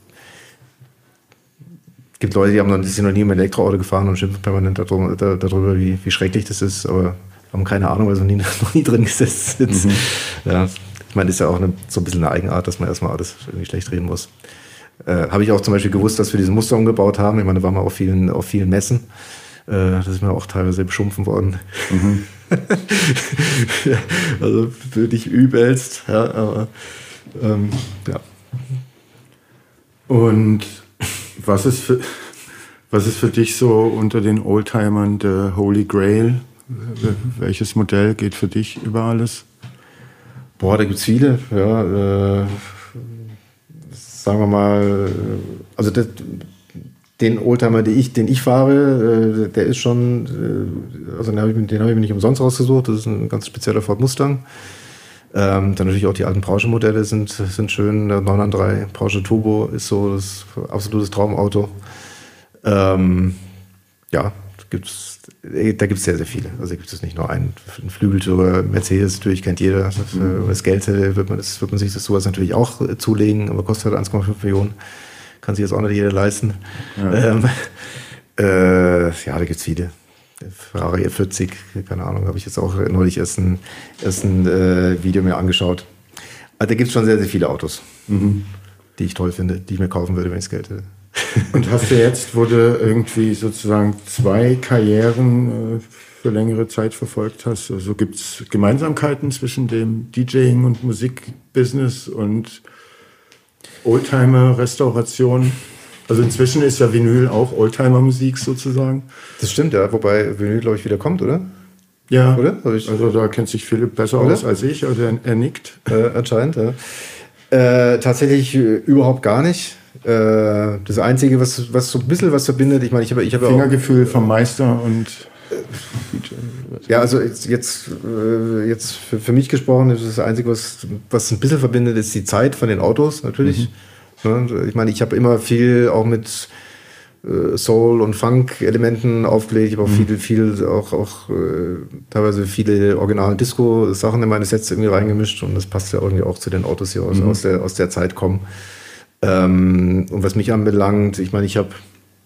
es gibt Leute, die, haben noch, die sind noch nie im Elektroauto gefahren und schimpfen permanent darüber, darüber wie, wie schrecklich das ist, aber haben keine Ahnung, weil sie noch nie, noch nie drin gesetzt sind. Mhm. Ja, ich meine, das ist ja auch eine, so ein bisschen eine Eigenart, dass man erstmal alles irgendwie schlecht reden muss. Äh, Habe ich auch zum Beispiel gewusst, dass wir diesen Muster umgebaut haben. Ich meine, da waren wir auf vielen, auf vielen Messen. Äh, da ist mir auch teilweise beschimpfen worden. Mhm. Ja, also wirklich übelst. Ja, aber ähm, ja. Und Was ist, für, was ist für dich so unter den Oldtimern der Holy Grail? Welches Modell geht für dich über alles? Boah, da gibt es viele. Ja, äh, sagen wir mal, also das, den Oldtimer, den ich, den ich fahre, äh, der ist schon, äh, also den habe ich, den hab ich mir nicht umsonst rausgesucht. Das ist ein ganz spezieller Ford Mustang. Ähm, dann natürlich auch die alten Porsche-Modelle sind, sind schön. Der neun drei Porsche Turbo ist so das absolutes Traumauto. Ähm, ja, gibt's, da gibt es sehr, sehr viele. Also da gibt es nicht nur einen, einen Flügeltürer, Mercedes, natürlich kennt jeder. Das, mhm. das Geld wird man, das wird man sich das sowas natürlich auch äh, zulegen, aber kostet halt eins Komma fünf Millionen. Kann sich jetzt auch nicht jeder leisten. Ja, ähm, äh, ja da gibt es viele. Ferrari F vierzig, keine Ahnung, habe ich jetzt auch neulich erst ein, erst ein äh, Video mir angeschaut. Also da gibt es schon sehr, sehr viele Autos, mhm. die ich toll finde, die ich mir kaufen würde, wenn ich das Geld hätte. Und hast du jetzt, wo du irgendwie sozusagen zwei Karrieren äh, für längere Zeit verfolgt hast, also gibt es Gemeinsamkeiten zwischen dem DJing und Musikbusiness und Oldtimer-Restauration? Also inzwischen ist ja Vinyl auch Oldtimer-Musik sozusagen. Das stimmt, ja. Wobei Vinyl, glaube ich, wieder kommt, oder? Ja, oder? Also da kennt sich Philipp besser oder? aus als ich. Also er, er nickt. Äh, anscheinend, ja. Äh, tatsächlich äh, überhaupt gar nicht. Äh, das Einzige, was, was so ein bisschen was verbindet, ich meine, ich habe ich hab Fingergefühl auch, vom Meister und... Ja, also jetzt, jetzt, äh, jetzt für, für mich gesprochen, ist das Einzige, was, was ein bisschen verbindet, ist die Zeit von den Autos, natürlich. Mhm. Ich meine, ich habe immer viel auch mit äh, Soul- und Funk-Elementen aufgelegt. Ich habe auch mhm. viel, viel, auch, auch äh, teilweise viele originale Disco-Sachen in meine Sets irgendwie reingemischt und das passt ja irgendwie auch zu den Autos, die aus, mhm. aus, der, aus der Zeit kommen. Ähm, und was mich anbelangt, ich meine, ich habe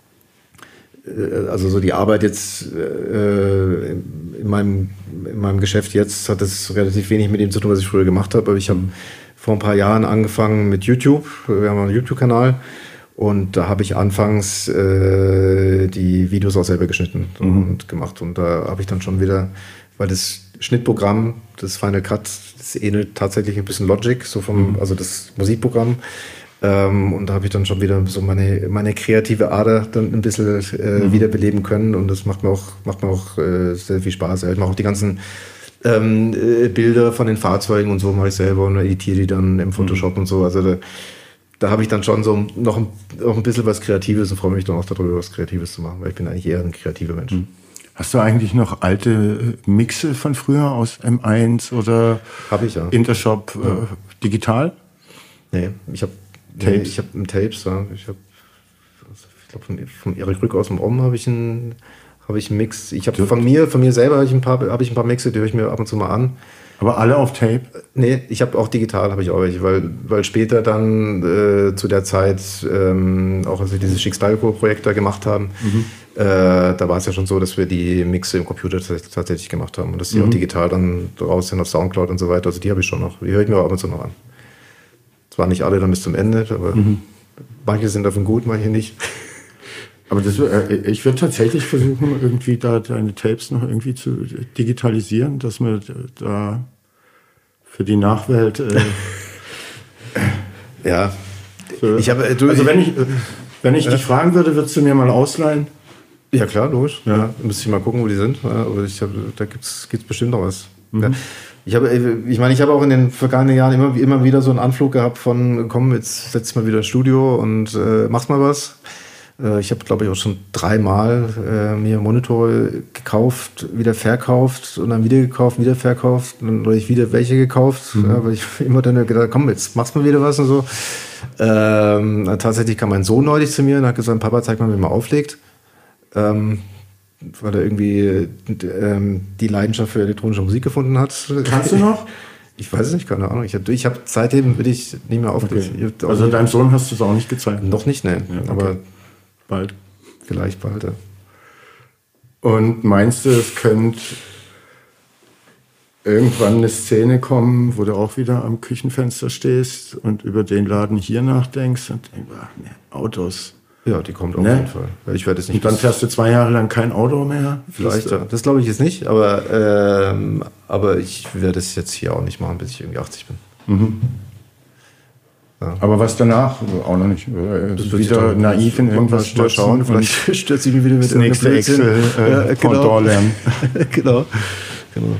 äh, also so die Arbeit jetzt äh, in, meinem, in meinem Geschäft jetzt hat das relativ wenig mit dem zu tun, was ich früher gemacht habe, aber ich habe vor ein paar Jahren angefangen mit YouTube. Wir haben einen YouTube-Kanal und da habe ich anfangs äh, die Videos auch selber geschnitten mhm. und gemacht. Und da habe ich dann schon wieder, weil das Schnittprogramm, das Final Cut, das ähnelt tatsächlich ein bisschen Logic, so vom, mhm. also das Musikprogramm. Ähm, und da habe ich dann schon wieder so meine, meine kreative Ader dann ein bisschen äh, mhm. wiederbeleben können. Und das macht mir auch, macht mir auch äh, sehr viel Spaß. Ich mache auch die ganzen Ähm, äh, Bilder von den Fahrzeugen und so mache ich selber und editiere die dann im Photoshop mhm. und so. Also da, da habe ich dann schon so noch ein, noch ein bisschen was Kreatives und freue mich dann auch darüber, was Kreatives zu machen, weil ich bin eigentlich eher ein kreativer Mensch. Mhm. Hast du eigentlich noch alte Mixe von früher aus M eins oder hab ich, ja. Intershop äh, ja. digital? Nee, ich habe nee, ich habe Tapes, ja. Ich habe ich glaube, von, von Erik Rück aus dem Om habe ich einen, habe ich einen Mix. Ich habe von mir, von mir selber habe ich ein paar, habe ich ein paar Mixe, die höre ich mir ab und zu mal an. Aber alle auf Tape? Nee, ich habe auch digital, habe ich auch welche, weil, weil später dann äh, zu der Zeit, ähm, auch als wir dieses Chic-Style-Projekt da gemacht haben, mhm. äh, da war es ja schon so, dass wir die Mixe im Computer tatsächlich gemacht haben und dass die mhm. auch digital dann raus sind auf Soundcloud und so weiter. Also die habe ich schon noch, die höre ich mir auch ab und zu noch an. Zwar nicht alle dann bis zum Ende, aber mhm. manche sind davon gut, manche nicht. Aber das, äh, ich würde tatsächlich versuchen, irgendwie da deine Tapes noch irgendwie zu digitalisieren, dass man da für die Nachwelt äh, ja. So, ich habe, du, also wenn ich, wenn ich äh, dich fragen würde, würdest du mir mal ausleihen? Ja klar, logisch. Ja. Ja, müsste ich mal gucken, wo die sind. Ja, aber ich hab, da gibt es bestimmt noch was. Mhm. Ja. Ich habe, ich meine, ich habe auch in den vergangenen Jahren immer, immer wieder so einen Anflug gehabt von, komm, jetzt setz mal wieder ins Studio und äh, machst mal was. Ich habe, glaube ich, auch schon dreimal äh, mir Monitore gekauft, wieder verkauft und dann wieder gekauft, wieder verkauft. Dann habe ich wieder welche gekauft, mhm. ja, weil ich immer dann gedacht, komm, jetzt machst du mal wieder was und so. Ähm, tatsächlich kam mein Sohn neulich zu mir und hat gesagt, Papa, zeig mal, wie man auflegt. Ähm, weil er irgendwie ähm, die Leidenschaft für elektronische Musik gefunden hat. Kannst du noch? Ich weiß es nicht, keine Ahnung. Ich habe ich hab seitdem will ich nicht mehr auflegen. Okay. Also deinem Sohn hast du es auch nicht gezeigt? Noch nicht, ne. Ja, okay. Aber bald. Vielleicht bald, ja. Und meinst du, es könnte irgendwann eine Szene kommen, wo du auch wieder am Küchenfenster stehst und über den Laden hier nachdenkst und denkst, ach, ne, Autos. Ja, die kommt auf ne? jeden Fall. Ich werde es nicht. Und dann fährst du zwei Jahre lang kein Auto mehr? Vielleicht, ja. Das glaube ich jetzt nicht, aber, ähm, aber ich werde es jetzt hier auch nicht machen, bis ich irgendwie achtzig bin. Mhm. Ja. Aber was danach? Auch noch nicht. Das wird wieder naiv in irgendwas stürzen. Schauen. Vielleicht stürze ich mich wieder mit das nächste Excel äh, ja, genau. lernen. genau. genau.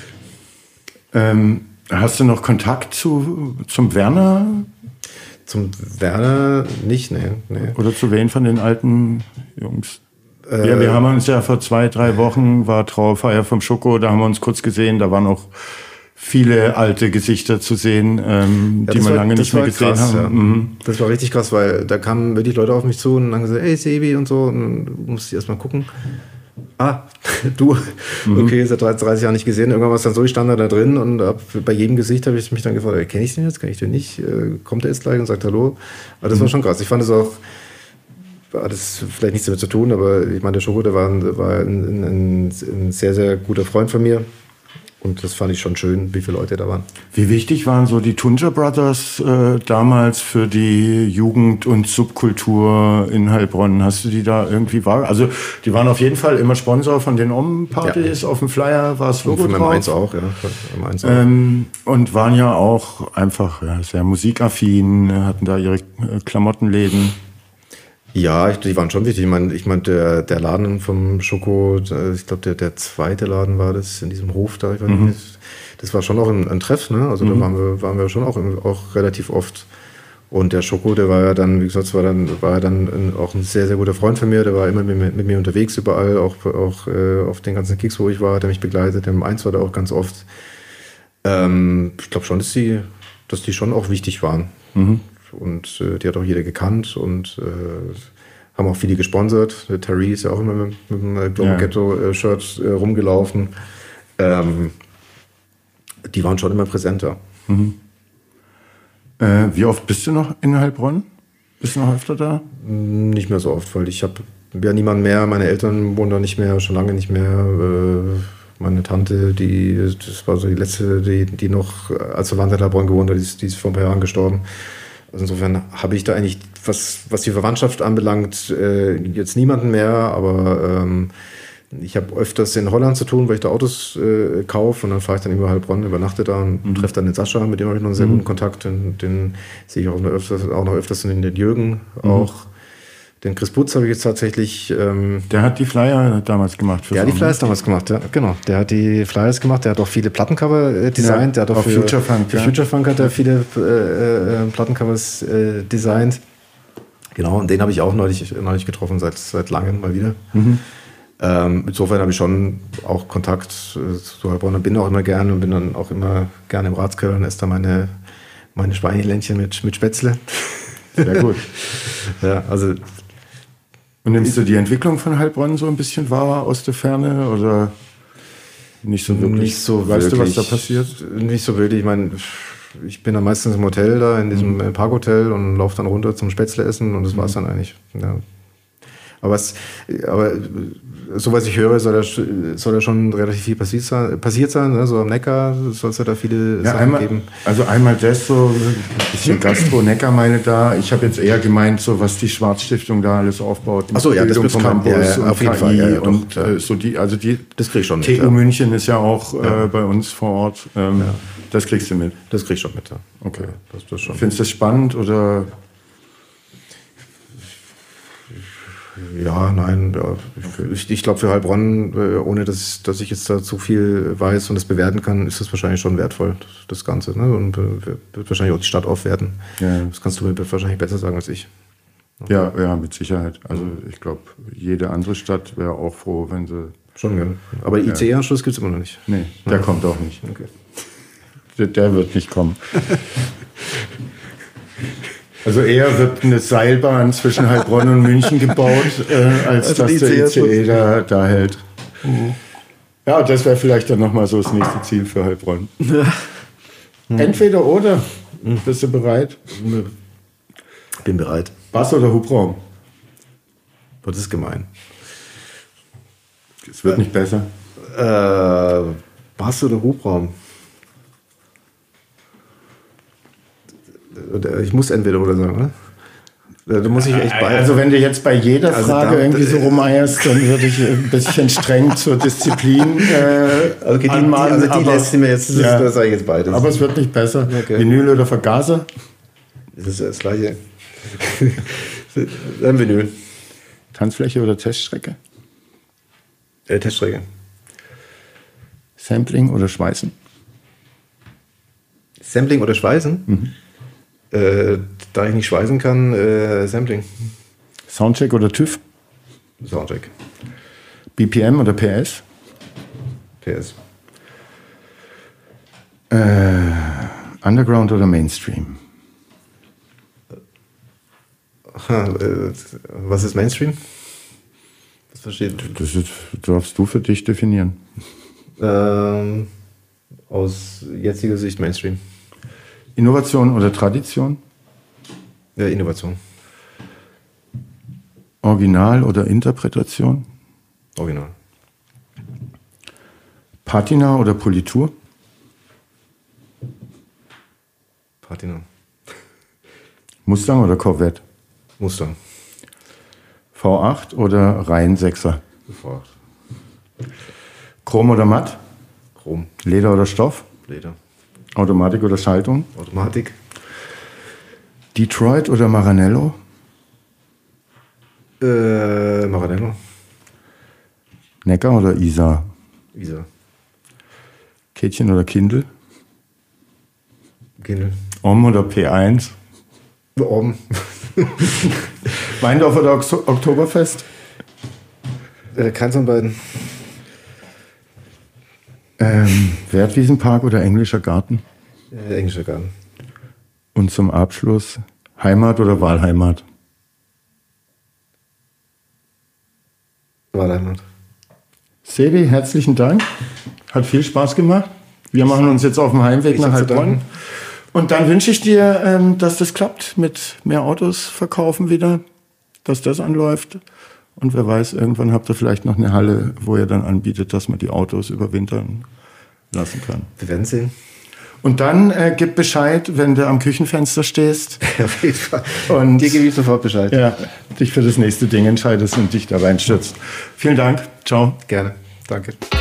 Ähm, hast du noch Kontakt zu, zum Werner? Zum Werner nicht, ne. Nee. Oder zu wen von den alten Jungs? Äh, ja, wir haben uns ja vor zwei, drei Wochen, war Trauerfeier vom Schoko, da haben wir uns kurz gesehen, da waren auch viele alte Gesichter zu sehen, ähm, ja, die wir lange nicht mehr gesehen krass, haben. Ja. Mhm. Das war richtig krass, weil da kamen wirklich Leute auf mich zu und haben gesagt, hey Sebi und so, und dann musste ich erstmal gucken. Ah, du, mhm. okay, seit dreißig Jahren nicht gesehen. Irgendwann war es dann so, ich stand da drin und ab, bei jedem Gesicht habe ich mich dann gefragt, kenne ich den jetzt, kenne ich den nicht? Kommt er jetzt gleich und sagt Hallo? Aber das mhm. war schon krass. Ich fand es auch, hat es vielleicht nichts damit zu tun, aber ich meine, der Schoko, der war, war ein, ein, ein sehr, sehr guter Freund von mir. Und das fand ich schon schön, wie viele Leute da waren. Wie wichtig waren so die Tunja Brothers äh, damals für die Jugend- und Subkultur in Heilbronn? Hast du die da irgendwie wahr? Also die waren auf jeden Fall immer Sponsor von den Om-Partys. Ja. Auf dem Flyer war das Logo und von drauf. M eins auch, ja. M eins auch. Ähm, und waren ja auch einfach ja, sehr musikaffin, hatten da ihre Klamottenläden. Ja, die waren schon wichtig. Ich meine, ich mein, der, der Laden vom Schoko, ich glaube, der, der zweite Laden war das in diesem Hof da. Ich weiß mhm. nicht, das war schon auch ein, ein Treff, ne? Also mhm. da waren wir, waren wir schon auch, auch relativ oft. Und der Schoko, der war ja dann, wie gesagt, war dann, war ja dann ein, auch ein sehr, sehr guter Freund von mir. Der war immer mit, mit mir unterwegs überall, auch, auch äh, auf den ganzen Kicks, wo ich war, hat er mich begleitet. Der M eins war da auch ganz oft. Ähm, ich glaube schon, dass die, dass die schon auch wichtig waren. Mhm. Und äh, die hat auch jeder gekannt und äh, haben auch viele gesponsert. Der Terry ist ja auch immer mit, mit einem Global ja. Ghetto-Shirt äh, rumgelaufen. Ähm, die waren schon immer präsenter. Mhm. Äh, wie oft bist du noch in Heilbronn? Bist du noch öfter da? Nicht mehr so oft, weil ich habe ja niemanden mehr. Meine Eltern wohnen da nicht mehr, schon lange nicht mehr. Äh, meine Tante, die, das war so die letzte, die, die noch als Verwandte in Heilbronn gewohnt hat, die ist, die ist vor ein paar Jahren gestorben. Also insofern habe ich da eigentlich, was, was die Verwandtschaft anbelangt, äh, jetzt niemanden mehr, aber ähm, ich habe öfters in Holland zu tun, weil ich da Autos äh, kaufe und dann fahre ich dann über Heilbronn, übernachte da und mhm. treffe dann den Sascha, mit dem habe ich noch einen sehr mhm. guten Kontakt, den, den sehe ich auch noch öfters, auch noch öfters in den Jürgen mhm. auch. Den Chris Butz habe ich jetzt tatsächlich... Ähm, der hat die Flyer damals gemacht. Der hat die Flyers damals gemacht, ja, genau. Der hat die Flyers gemacht, der hat auch viele Plattencover äh, designt. Ja, der hat auch für Future Funk. Für ja. Future Funk hat er viele äh, äh, Plattencovers äh, designt. Genau, und den habe ich auch neulich, neulich getroffen, seit, seit langem mal wieder. Mhm. Ähm, insofern habe ich schon auch Kontakt äh, zu Heilbronn und bin auch immer gerne und bin dann auch immer gerne im Ratskeller und esse da meine, meine Schweineländchen mit, mit Spätzle. Sehr gut. Ja, also... Und nimmst du die Entwicklung von Heilbronn so ein bisschen wahr aus der Ferne oder nicht so wirklich? Nicht so weißt wirklich. du, was da passiert? Nicht so wirklich. Ich meine, ich bin dann meistens im Hotel da, in diesem mhm. Parkhotel und laufe dann runter zum Spätzle essen und das mhm. war's dann eigentlich. Ja. Aber, es, aber so was ich höre, soll da, soll da schon relativ viel passiert sein. Passiert sein ne? So am Neckar soll es ja da viele ja, Sachen einmal, geben. Also einmal das so, ein bisschen Gastro-Neckar-Meile da. Ich habe jetzt eher gemeint, so was die Schwarzstiftung da alles aufbaut. Ach so, ja, das vom Campus ja, ja, auf jeden Fall. Ja, ja, und doch, äh, so die, also die. Das krieg ich schon mit. T U ja. München ist ja auch ja. Äh, bei uns vor Ort. Ähm, ja. Das kriegst du mit. Das krieg ich schon mit. Ja. Okay. Ja, das, das schon. Findest du das spannend oder? Ja, nein, ja, ich, ich glaube für Heilbronn, ohne dass, dass ich jetzt da zu viel weiß und das bewerten kann, ist das wahrscheinlich schon wertvoll, das, das Ganze. Ne? Und wird wahrscheinlich auch die Stadt aufwerten. Ja. Das kannst du mir wahrscheinlich besser sagen als ich. Ja, ja, mit Sicherheit. Also ich glaube, jede andere Stadt wäre auch froh, wenn sie... Schon, ja. Aber I C E-Anschluss gibt es immer noch nicht. Nee, der ja. kommt auch nicht. Okay. Der, der wird nicht kommen. Also eher wird eine Seilbahn zwischen Heilbronn und München gebaut, äh, als also dass der I C E da, da hält. Mhm. Ja, das wäre vielleicht dann nochmal so das nächste Ziel für Heilbronn. Ja. Mhm. Entweder oder. Mhm. Bist du bereit? Bin bereit. Bass oder Hubraum? Das ist gemein. Es wird nicht besser. Äh, Bass oder Hubraum? Ich muss entweder oder sagen, oder? Da muss ich echt bei. Also wenn du jetzt bei jeder Frage also da, irgendwie so rumeierst, dann würde ich ein bisschen streng zur Disziplin äh, okay, die, anmahnen. Also die lässt mir jetzt, das, ja, das sage ich jetzt beides. Aber es wird nicht besser. Okay. Vinyl oder Vergaser? Das ist das Gleiche. Dann Vinyl. Tanzfläche oder Teststrecke? Äh, Teststrecke. Sampling oder Schweißen? Sampling oder Schweißen? Mhm. Äh, da ich nicht schweißen kann, äh, Sampling. Soundcheck oder TÜV? Soundcheck. B P M oder P S? P S. Äh, Underground oder Mainstream? Aha, äh, was ist Mainstream? Was versteht? Das ist, darfst du für dich definieren. Ähm, aus jetziger Sicht Mainstream. Innovation oder Tradition? Ja, Innovation. Original oder Interpretation? Original. Patina oder Politur? Patina. Mustang oder Corvette? Mustang. V acht oder Reihensechser? V acht. Chrom oder matt? Chrom. Leder oder Stoff? Leder. Automatik oder Schaltung? Automatik. Detroit oder Maranello? Äh, Maranello. Neckar oder Isar? Isar. Käthchen oder Kindl? Kindl. Om oder P eins? Om. Weindorf oder Ox- Oktoberfest? Äh, keins von beiden. Ähm, Wertwiesenpark oder Englischer Garten? Äh, Englischer Garten. Und zum Abschluss Heimat oder Wahlheimat? Wahlheimat. Sebi, herzlichen Dank. Hat viel Spaß gemacht. Wir machen uns jetzt auf dem Heimweg ich nach Heilbronn. Und dann wünsche ich dir, ähm, dass das klappt mit mehr Autos verkaufen wieder, dass das anläuft. Und wer weiß, irgendwann habt ihr vielleicht noch eine Halle, wo ihr dann anbietet, dass man die Autos überwintern lassen kann. Wir werden sehen. Und dann äh, gib Bescheid, wenn du am Küchenfenster stehst. Auf jeden Fall. Und dir gebe ich sofort Bescheid. Ja, dich für das nächste Ding entscheidest und dich da reinstürzt. Vielen Dank. Ciao. Gerne. Danke.